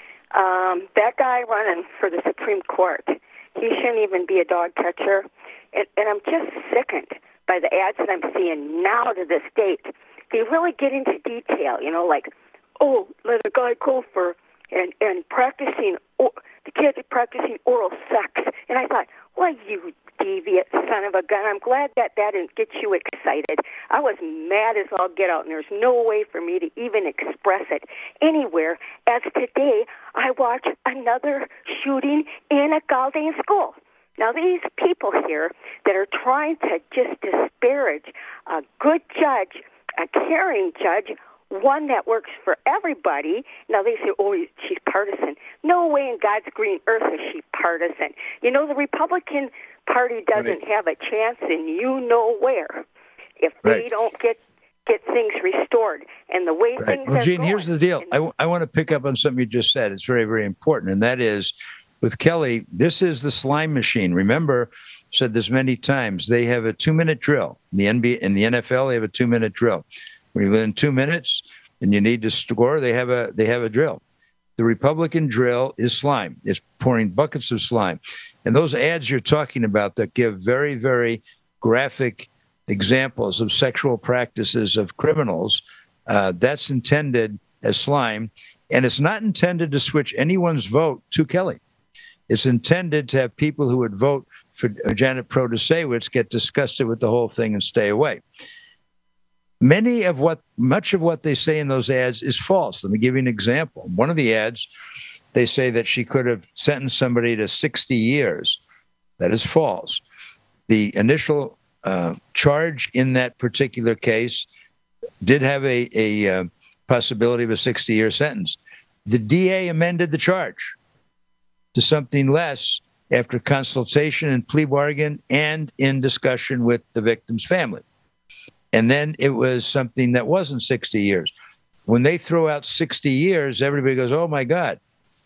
[SPEAKER 3] Um, that guy running for the Supreme Court, he shouldn't even be a dog catcher. And, and I'm just sickened by the ads that I'm seeing now to this date. They really get into detail, you know, like, oh, let a guy go for and, and practicing, or, the kids are practicing oral sex. And I thought, well, you deviant son of a gun. I'm glad that that didn't get you excited. I was mad as all get out, and there's no way for me to even express it anywhere. As today, I watched another shooting in a Galdane school. Now, these people here that are trying to just disparage a good judge, a caring judge, one that works for everybody. Now, they say, oh, she's partisan. No way in God's green earth is she partisan. You know, the Republican Party doesn't right. have a chance in you know where if right. they don't get get things restored. And the way
[SPEAKER 22] right.
[SPEAKER 3] things
[SPEAKER 22] well,
[SPEAKER 3] are
[SPEAKER 22] Gene,
[SPEAKER 3] going,
[SPEAKER 22] here's the deal. I, w- I want to pick up on something you just said. It's very, very important, and that is, with Kelly, this is the slime machine. Remember, I've said this many times, they have a two-minute drill. In the N B A, in the N F L, they have a two-minute drill. When you're within two minutes and you need to score, they have a they have a drill. The Republican drill is slime. It's pouring buckets of slime. And those ads you're talking about that give very, very graphic examples of sexual practices of criminals, uh, that's intended as slime. And it's not intended to switch anyone's vote to Kelly. It's intended to have people who would vote for Janet Protasewicz get disgusted with the whole thing and stay away. Many of what, much of what they say in those ads is false. Let me give you an example. One of the ads, they say that she could have sentenced somebody to sixty years. That is false. The initial uh, charge in that particular case did have a, a uh, possibility of a sixty-year sentence. The D A amended the charge to something less after consultation and plea bargain and in discussion with the victim's family. And then it was something that wasn't sixty years. When they throw out sixty years, everybody goes, oh, my God.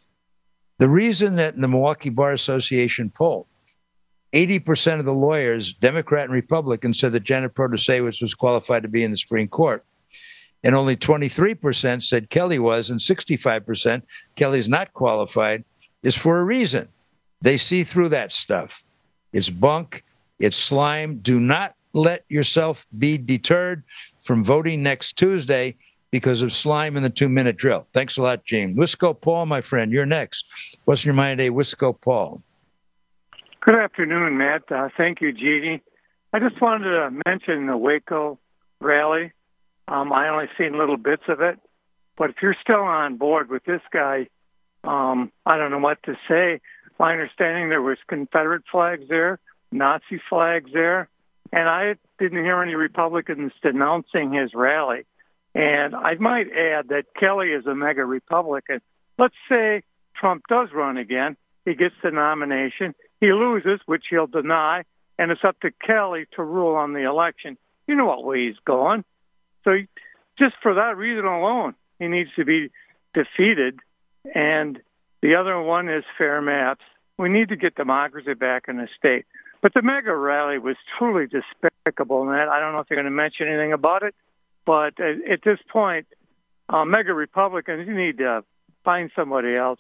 [SPEAKER 22] The reason that in the Milwaukee Bar Association poll, eighty percent of the lawyers, Democrat and Republican, said that Janet Protasewicz was qualified to be in the Supreme Court. And only twenty-three percent said Kelly was, and sixty-five percent Kelly's not qualified, is for a reason. They see through that stuff. It's bunk. It's slime. Do not let yourself be deterred from voting next Tuesday because of slime in the two-minute drill. Thanks a lot, Gene. Wisco Paul, my friend, you're next. What's in your mind today, Wisco Paul?
[SPEAKER 4] Good afternoon, Matt. Uh, thank you, Jeannie. I just wanted to mention the Waco rally. Um, I only seen little bits of it, but if you're still on board with this guy, um, I don't know what to say. My understanding there was Confederate flags there, Nazi flags there, and I didn't hear any Republicans denouncing his rally. And I might add that Kelly is a mega Republican. Let's say Trump does run again. He gets the nomination. He loses, which he'll deny, and it's up to Kelly to rule on the election. You know what way he's going. So just for that reason alone, he needs to be defeated. And the other one is fair maps. We need to get democracy back in the state. But the mega rally was truly despicable, Matt. I don't know if you're going to mention anything about it, but at this point, uh, mega Republicans, you need to find somebody else.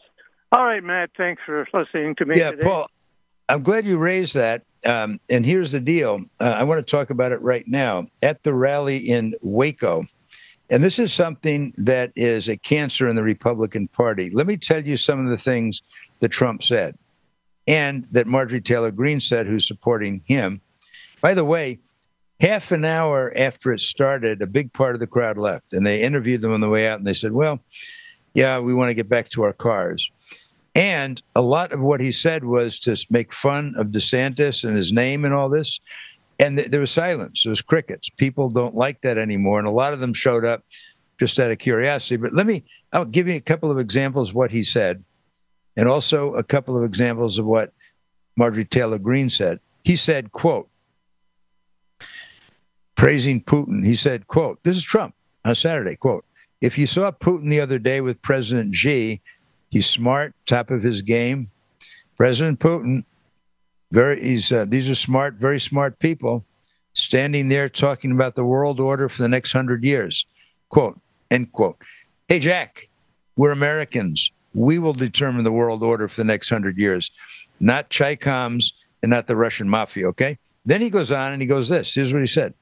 [SPEAKER 4] All right, Matt, thanks for listening to me
[SPEAKER 22] yeah,
[SPEAKER 4] today.
[SPEAKER 22] Paul, I'm glad you raised that. Um, and here's the deal. Uh, I want to talk about it right now. At the rally in Waco, and this is something that is a cancer in the Republican Party. Let me tell you some of the things that Trump said and that Marjorie Taylor Greene said, who's supporting him. By the way, half an hour after it started, a big part of the crowd left, and they interviewed them on the way out, and they said, well, yeah, we want to get back to our cars. And a lot of what he said was to make fun of DeSantis and his name and all this. And th- there was silence. There was crickets. People don't like that anymore. And a lot of them showed up just out of curiosity. But let me, I'll give you a couple of examples of what he said, and also a couple of examples of what Marjorie Taylor Greene said. He said, quote, praising Putin, he said, quote, this is Trump on Saturday, quote, if you saw Putin the other day with President Xi, he's smart, top of his game. President Putin, very, he's, uh, these are smart, very smart people standing there talking about the world order for the next hundred years. Quote, end quote. Hey, Jack, we're Americans. We will determine the world order for the next hundred years, not Chi-Coms and not the Russian mafia, okay? Then he goes on and he goes this. Here's what he said.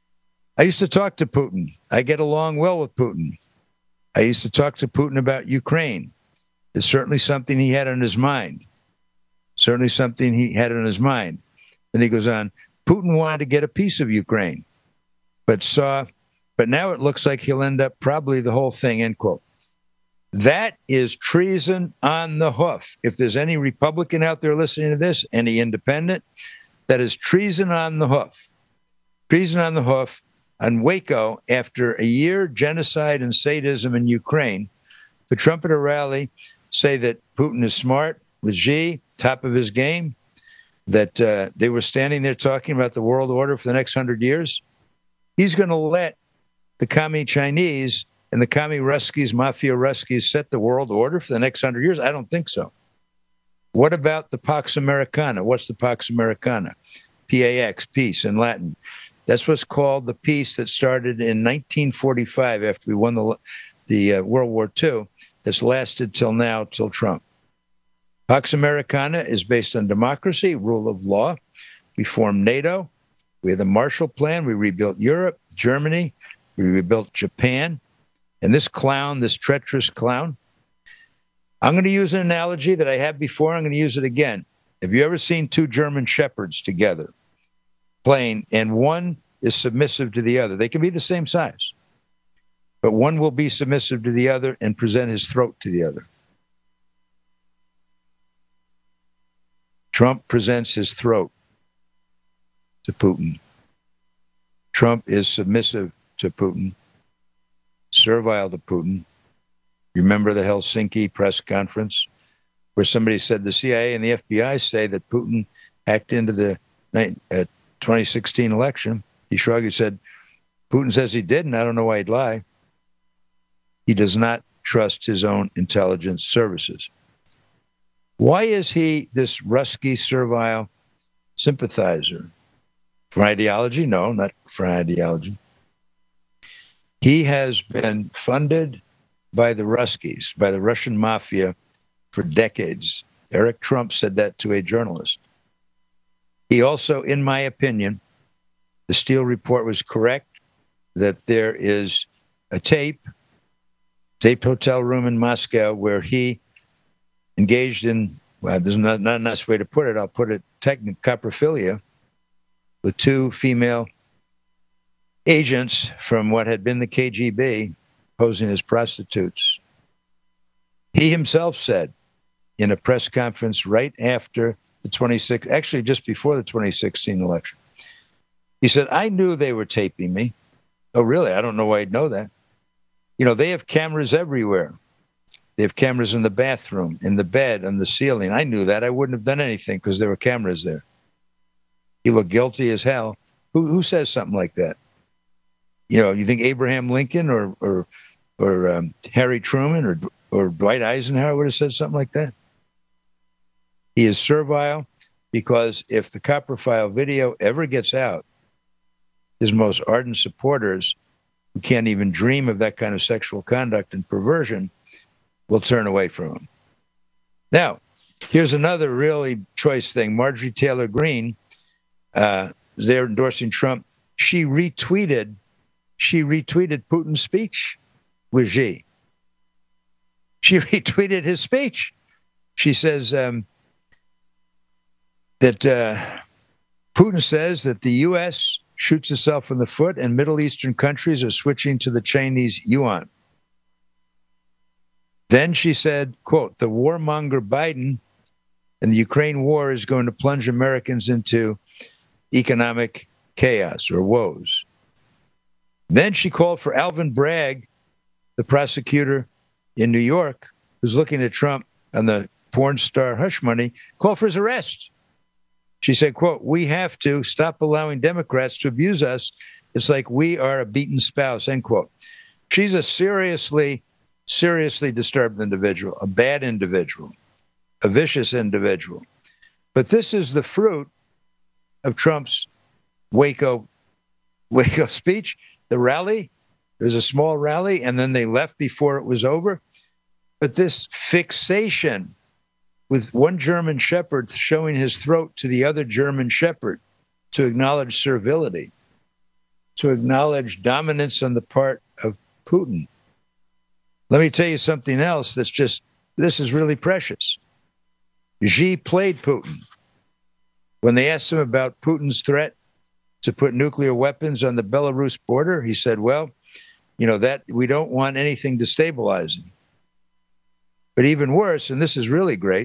[SPEAKER 22] I used to talk to Putin. I get along well with Putin. I used to talk to Putin about Ukraine. It's certainly something he had on his mind. Certainly something he had on his mind. Then he goes on, Putin wanted to get a piece of Ukraine, but saw, but now it looks like he'll end up probably the whole thing, end quote. That is treason on the hoof. If there's any Republican out there listening to this, any independent, that is treason on the hoof. Treason on the hoof. On Waco, after a year genocide and sadism in Ukraine, the Trump at a rally say that Putin is smart with Xi, top of his game, that uh, they were standing there talking about the world order for the next hundred years. He's going to let the commie Chinese and the commie Ruskies, mafia Ruskies, set the world order for the next hundred years? I don't think so. What about the Pax Americana? What's the Pax Americana? P A X, peace in Latin. That's what's called the peace that started in nineteen forty-five after we won the the uh, World War Two. That's lasted till now, till Trump. Pax Americana is based on democracy, rule of law. We formed NATO. We had the Marshall Plan. We rebuilt Europe, Germany. We rebuilt Japan. And this clown, this treacherous clown, I'm going to use an analogy that I had before. I'm going to use it again. Have you ever seen two German shepherds together playing, and one is submissive to the other? They can be the same size, but one will be submissive to the other and present his throat to the other. Trump presents his throat to Putin. Trump is submissive to Putin, servile to Putin. Remember the Helsinki press conference where somebody said the C I A and the F B I say that Putin hacked into the uh, twenty sixteen election? He shrugged. He said, Putin says he didn't. I don't know why he'd lie. He does not trust his own intelligence services. Why is he this Rusky servile sympathizer? For ideology? No, not for ideology. He has been funded by the Ruskies, by the Russian mafia, for decades. Eric Trump said that to a journalist. He also, in my opinion, the Steele report was correct, that there is a tape, taped hotel room in Moscow where he engaged in, well, there's not, not a nice way to put it, I'll put it technically, coprophilia, with two female agents from what had been the K G B posing as prostitutes. He himself said in a press conference right after the twenty-six, actually just before the twenty sixteen election, he said, I knew they were taping me. Oh, really? I don't know why I'd know that. You know, they have cameras everywhere. They have cameras in the bathroom, in the bed, on the ceiling. I knew that. I wouldn't have done anything because there were cameras there. He looked guilty as hell. Who who says something like that? You know, you think Abraham Lincoln or or or um, Harry Truman or or Dwight Eisenhower would have said something like that? He is servile because if the Copperfile video ever gets out, his most ardent supporters, who can't even dream of that kind of sexual conduct and perversion, will turn away from him. Now, here's another really choice thing. Marjorie Taylor Greene, uh, they're endorsing Trump. She retweeted, she retweeted Putin's speech with Xi. She retweeted his speech. She says um, that uh, Putin says that the U S shoots itself in the foot and Middle Eastern countries are switching to the Chinese yuan. Then she said, quote, the warmonger Biden and the Ukraine war is going to plunge Americans into economic chaos or woes. Then she called for Alvin Bragg, the prosecutor in New York, who's looking at Trump and the porn star hush money, called for his arrest. She said, quote, we have to stop allowing Democrats to abuse us. It's like we are a beaten spouse, end quote. She's a seriously, seriously disturbed individual, a bad individual, a vicious individual. But this is the fruit of Trump's Waco, Waco speech, the rally. There was a small rally, and then they left before it was over. But this fixation with one German shepherd showing his throat to the other German shepherd to acknowledge servility, to acknowledge dominance on the part of Putin. Let me tell you something else that's just, this is really precious. Xi played Putin. When they asked him about Putin's threat to put nuclear weapons on the Belarus border, he said, well, you know, that we don't want anything destabilizing. But even worse, and this is really great,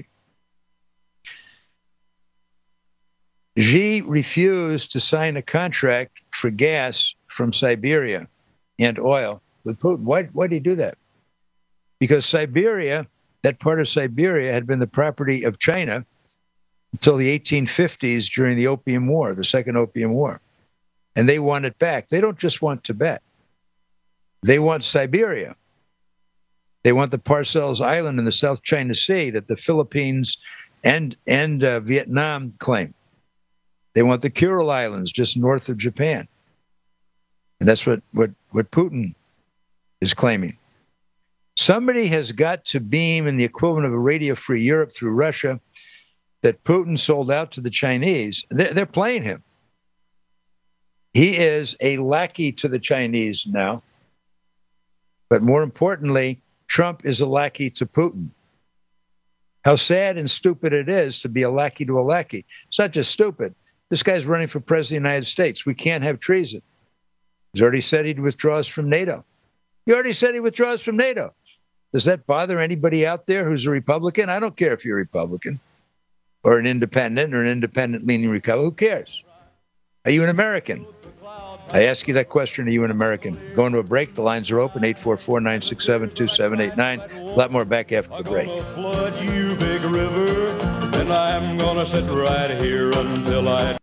[SPEAKER 22] Xi refused to sign a contract for gas from Siberia and oil with Putin. Why, why did he do that? Because Siberia, that part of Siberia, had been the property of China until the eighteen fifties during the Opium War, the Second Opium War. And they want it back. They don't just want Tibet. They want Siberia. They want the Parcels Island in the South China Sea that the Philippines and, and uh, Vietnam claim. They want the Kuril Islands just north of Japan. And that's what, what, what Putin is claiming. Somebody has got to beam in the equivalent of a Radio Free Europe through Russia that Putin sold out to the Chinese. They're, they're playing him. He is a lackey to the Chinese now. But more importantly, Trump is a lackey to Putin. How sad and stupid it is to be a lackey to a lackey. It's not just stupid. This guy's running for president of the United States. We can't have treason. He's already said he withdraws from NATO. He already said he withdraws from NATO. Does that bother anybody out there who's a Republican? I don't care if you're a Republican or an independent or an independent-leaning Republican. Who cares? Are you an American? I ask you that question. Are you an American? Going to a break. The lines are open. eight four four, nine six seven, two seven eight nine. A lot more back after the break.
[SPEAKER 5] Flood you, big river, and I'm going to sit right here until I...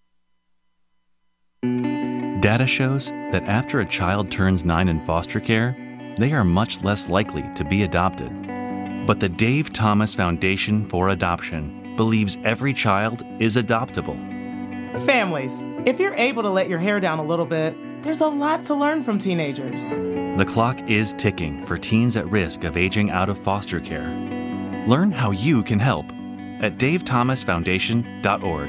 [SPEAKER 6] Data shows that after a child turns nine in foster care, they are much less likely to be adopted. But the Dave Thomas Foundation for Adoption believes every child is adoptable.
[SPEAKER 7] Families, if you're able to let your hair down a little bit, there's a lot to learn from teenagers.
[SPEAKER 6] The clock is ticking for teens at risk of aging out of foster care. Learn how you can help at dave thomas foundation dot org.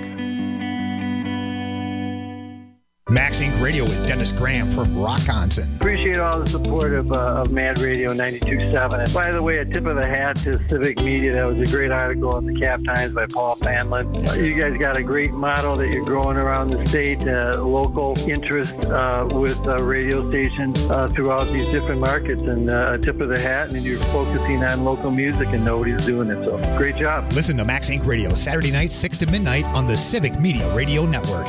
[SPEAKER 8] Max Inc Radio with Dennis Graham from Rockonson.
[SPEAKER 9] Appreciate all the support of, uh, of Mad Radio ninety-two point seven. And by the way, a tip of the hat to Civic Media. That was a great article in the Cap Times by Paul Panlin. Uh, you guys got a great model that you're growing around the state, uh, local interest uh, with uh, radio stations uh, throughout these different markets. And uh, a tip of the hat, and you're focusing on local music, and nobody's doing it. So great job.
[SPEAKER 8] Listen to Max Inc Radio Saturday night, six to midnight on the Civic Media Radio Network.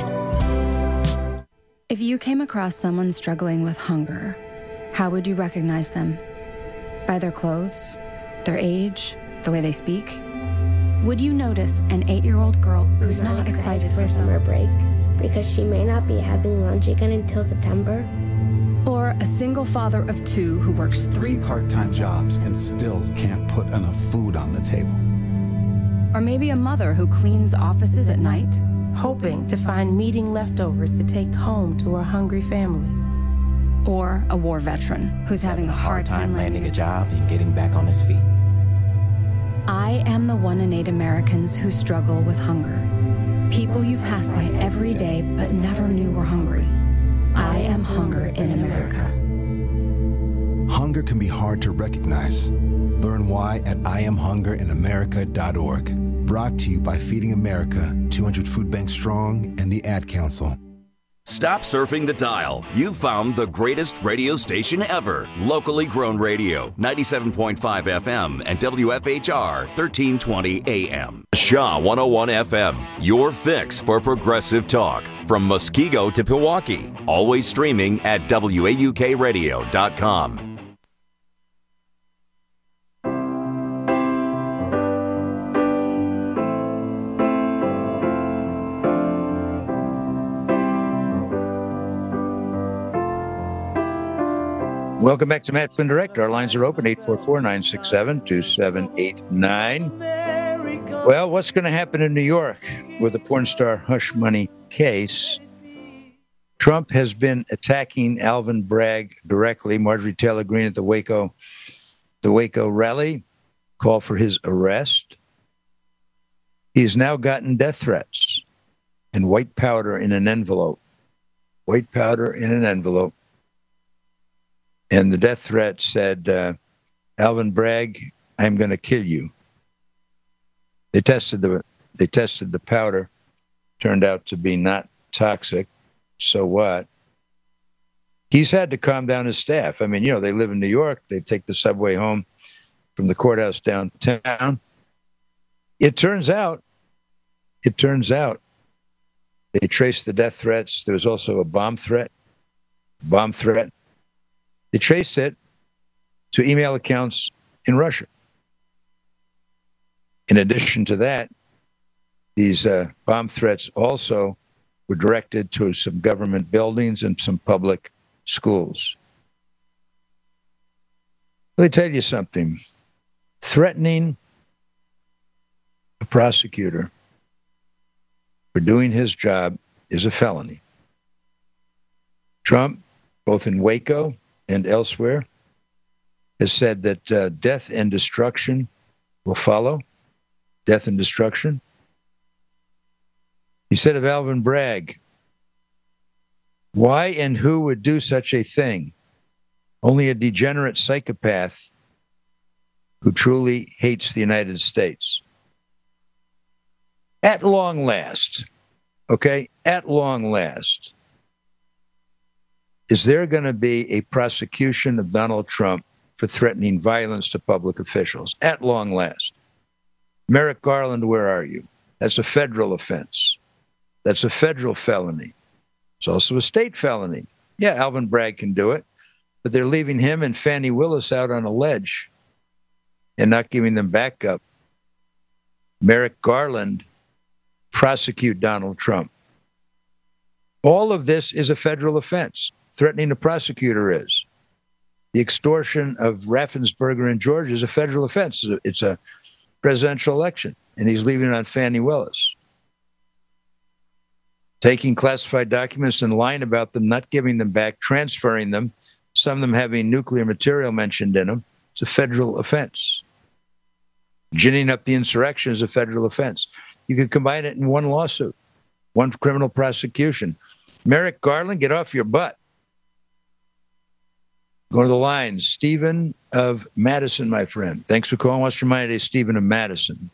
[SPEAKER 14] If you came across someone struggling with hunger, how would you recognize them? By their clothes, their age, the way they speak? Would you notice an eight-year-old girl who's not, not excited, excited for summer break
[SPEAKER 15] because she may not be having lunch again until September?
[SPEAKER 14] Or a single father of two who works three
[SPEAKER 17] part-time jobs and still can't put enough food on the table?
[SPEAKER 14] Or maybe a mother who cleans offices at night,
[SPEAKER 18] hoping to find meeting leftovers to take home to her hungry family.
[SPEAKER 14] Or a war veteran who's having a hard time
[SPEAKER 20] landing a job and getting back on his feet.
[SPEAKER 14] I am the one in eight Americans who struggle with hunger. People you pass by every day but never knew were hungry. I am hunger in America.
[SPEAKER 17] Hunger can be hard to recognize. Learn why at I am hunger in america dot org. Brought to you by Feeding America, two hundred Food Bank Strong, and the Ad Council.
[SPEAKER 1] Stop surfing the dial. You've found the greatest radio station ever. Locally grown radio, ninety-seven point five F M and W F H R, thirteen twenty A M. Shaw one oh one F M, your fix for progressive talk. From Muskego to Pewaukee. Always streaming at W A U K radio dot com.
[SPEAKER 22] Welcome back to Matt Flynn Direct. Our lines are open, eight four four, nine six seven, two seven eight nine. Well, what's going to happen in New York with the porn star hush money case? Trump has been attacking Alvin Bragg directly. Marjorie Taylor Greene at the Waco, the Waco rally called for his arrest. He's now gotten death threats and white powder in an envelope. White powder in an envelope. And the death threat said, uh, Alvin Bragg, I'm going to kill you. They tested the they tested the powder. Turned out to be not toxic. So what? He's had to calm down his staff. I mean, you know, they live in New York. They take the subway home from the courthouse downtown. It turns out, it turns out, they traced the death threats. There was also a bomb threat. Bomb threat. They traced it to email accounts in Russia. In addition to that, these uh, bomb threats also were directed to some government buildings and some public schools. Let me tell you something. Threatening a prosecutor for doing his job is a felony. Trump, both in Waco and elsewhere, has said that uh, death and destruction will follow. Death and destruction. He said of Alvin Bragg, why and who would do such a thing? Only a degenerate psychopath who truly hates the United States. At long last, okay, at long last, is there going to be a prosecution of Donald Trump for threatening violence to public officials? At long last. Merrick Garland, where are you? That's a federal offense. That's a federal felony. It's also a state felony. Yeah, Alvin Bragg can do it, but they're leaving him and Fannie Willis out on a ledge and not giving them backup. Merrick Garland, prosecute Donald Trump. All of this is a federal offense. Threatening a prosecutor is. The extortion of Raffensperger in Georgia is a federal offense. It's a presidential election, and he's leaving it on Fannie Willis. Taking classified documents and lying about them, not giving them back, transferring them, some of them having nuclear material mentioned in them, it's a federal offense. Ginning up the insurrection is a federal offense. You could combine it in one lawsuit, one criminal prosecution. Merrick Garland, get off your butt. Go to the lines. Stephen of Madison, my friend. Thanks for calling. What's your mind today, Stephen of Madison?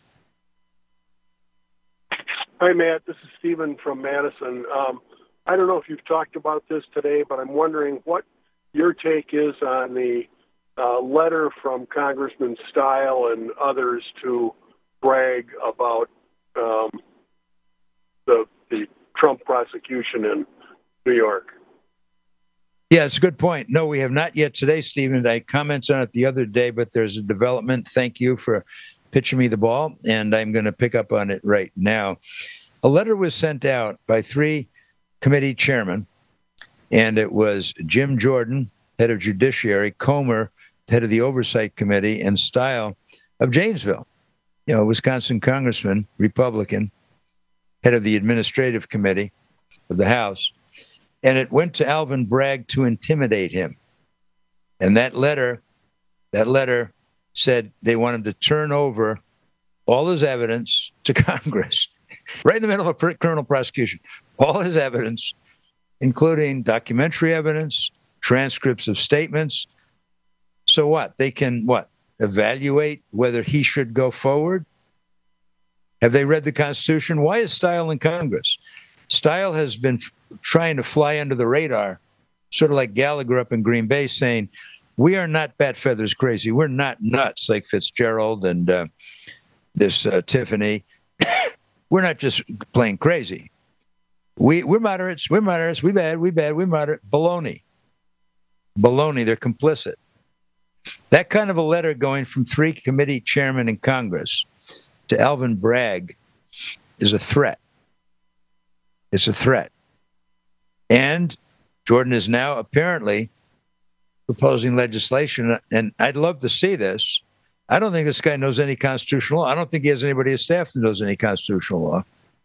[SPEAKER 2] Hi, Matt. This is Stephen from Madison. Um, I don't know if you've talked about this today, but I'm wondering what your take is on the uh, letter from Congressman Stile and others to brag about um, the, the Trump prosecution in New York.
[SPEAKER 22] Yeah, it's a good point. No, we have not yet today, Stephen. I commented on it the other day, but there's a development. Thank you for pitching me the ball, and I'm going to pick up on it right now. A letter was sent out by three committee chairmen, and it was Jim Jordan, head of Judiciary, Comer, head of the Oversight Committee, and Stile of Janesville, you know, Wisconsin congressman, Republican, head of the Administrative Committee of the House. And it went to Alvin Bragg to intimidate him. And that letter, that letter said they want him to turn over all his evidence to Congress, right in the middle of a criminal prosecution, all his evidence, including documentary evidence, transcripts of statements. So what? They can, what, evaluate whether he should go forward? Have they read the Constitution? Why is Style in Congress? Style has been f- trying to fly under the radar, sort of like Gallagher up in Green Bay, saying, we are not bat feathers crazy. We're not nuts like Fitzgerald and uh, this uh, Tiffany. We're not just plain crazy. We, we're moderates. We're moderates. We bad. We bad. We moderate. Baloney. Baloney. They're complicit. That kind of a letter going from three committee chairmen in Congress to Alvin Bragg is a threat. It's a threat. And Jordan is now apparently proposing legislation, and I'd love to see this. I don't think this guy knows any constitutional law. I don't think he has anybody as staff that knows any constitutional law.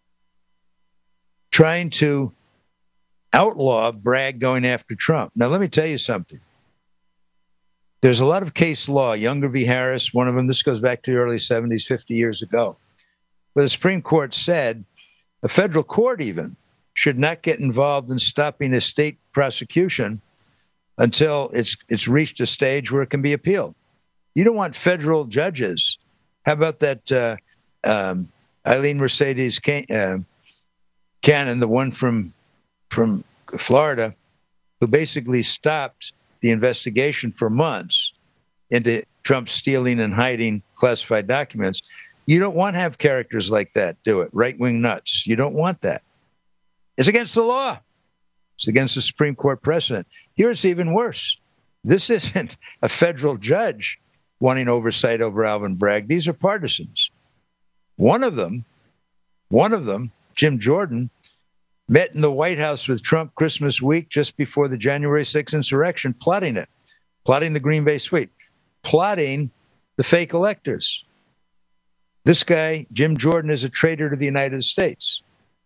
[SPEAKER 22] Trying to outlaw Bragg going after Trump. Now, let me tell you something. There's a lot of case law, Younger v. Harris, one of them, this goes back to the early seventies, fifty years ago, where the Supreme Court said a federal court even should not get involved in stopping a state prosecution until it's it's reached a stage where it can be appealed. You don't want federal judges. How about that uh, um, Eileen Mercedes Can- uh, Cannon, the one from from Florida, who basically stopped the investigation for months into Trump stealing and hiding classified documents. You don't want to have characters like that do it, right-wing nuts. You don't want that. It's against the law. It's against the Supreme Court precedent. Here it's even worse. This isn't a federal judge wanting oversight over Alvin Bragg. These are partisans. One of them, one of them, Jim Jordan, met in the White House with Trump Christmas week just before the January sixth insurrection, plotting it, plotting the Green Bay sweep, plotting the fake electors. This guy, Jim Jordan, is a traitor to the United States.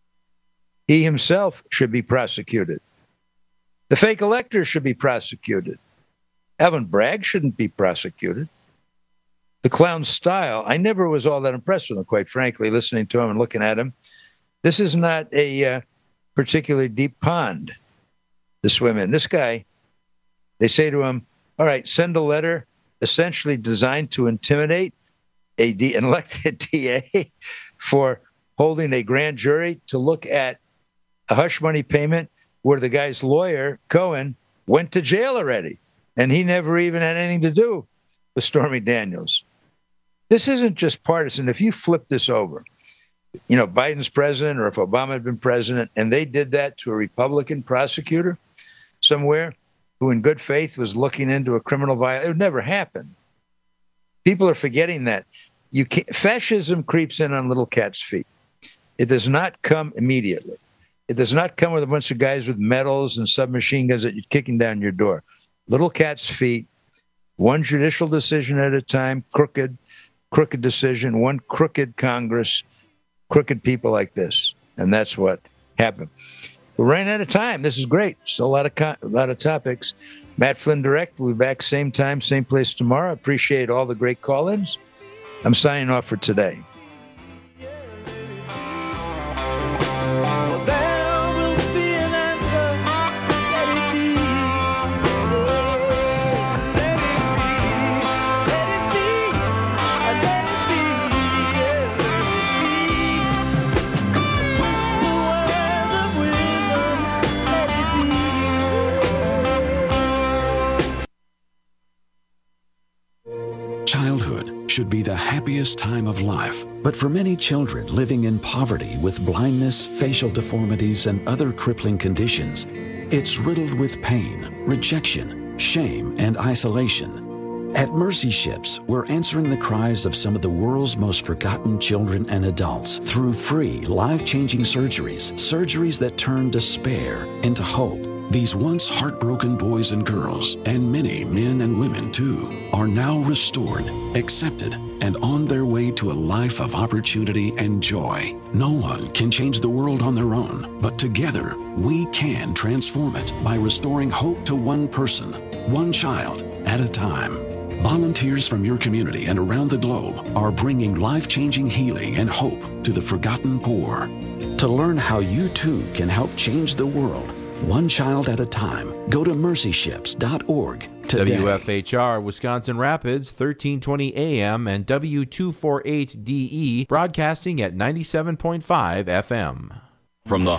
[SPEAKER 22] He himself should be prosecuted. The fake electors should be prosecuted. Alvin Bragg shouldn't be prosecuted. The clown Style, I never was all that impressed with him, quite frankly, listening to him and looking at him. This is not a uh, particularly deep pond to swim in. This guy, they say to him, all right, send a letter essentially designed to intimidate a D, an elected D A for holding a grand jury to look at a hush money payment where the guy's lawyer, Cohen, went to jail already. And he never even had anything to do with Stormy Daniels. This isn't just partisan. If you flip this over, you know, Biden's president or if Obama had been president and they did that to a Republican prosecutor somewhere who in good faith was looking into a criminal violation, it would never happen. People are forgetting that. You can't, fascism creeps in on little cat's feet. It does not come immediately. It does not come with a bunch of guys with medals and submachine guns that you're kicking down your door. Little cat's feet, one judicial decision at a time, crooked, crooked decision, one crooked Congress, crooked people like this. And that's what happened. We're running out of time. This is great. Still a lot of co- a lot of topics. Matt Flynn Direct. We'll be back same time, same place tomorrow. Appreciate all the great call-ins. I'm signing off for today.
[SPEAKER 10] Childhood should be the happiest time of life, but for many children living in poverty with blindness, facial deformities, and other crippling conditions, it's riddled with pain, rejection, shame, and isolation. At Mercy Ships, we're answering the cries of some of the world's most forgotten children and adults through free, life-changing surgeries, surgeries that turn despair into hope. These once heartbroken boys and girls, and many men and women too, are now restored, accepted, and on their way to a life of opportunity and joy. No one can change the world on their own, but together we can transform it by restoring hope to one person, one child at a time. Volunteers from your community and around the globe are bringing life-changing healing and hope to the forgotten poor. To learn how you too can help change the world, one child at a time, go to mercy ships dot org today.
[SPEAKER 11] W F H R Wisconsin Rapids, thirteen twenty A M and W two forty-eight D E, broadcasting at ninety-seven point five F M.
[SPEAKER 1] From the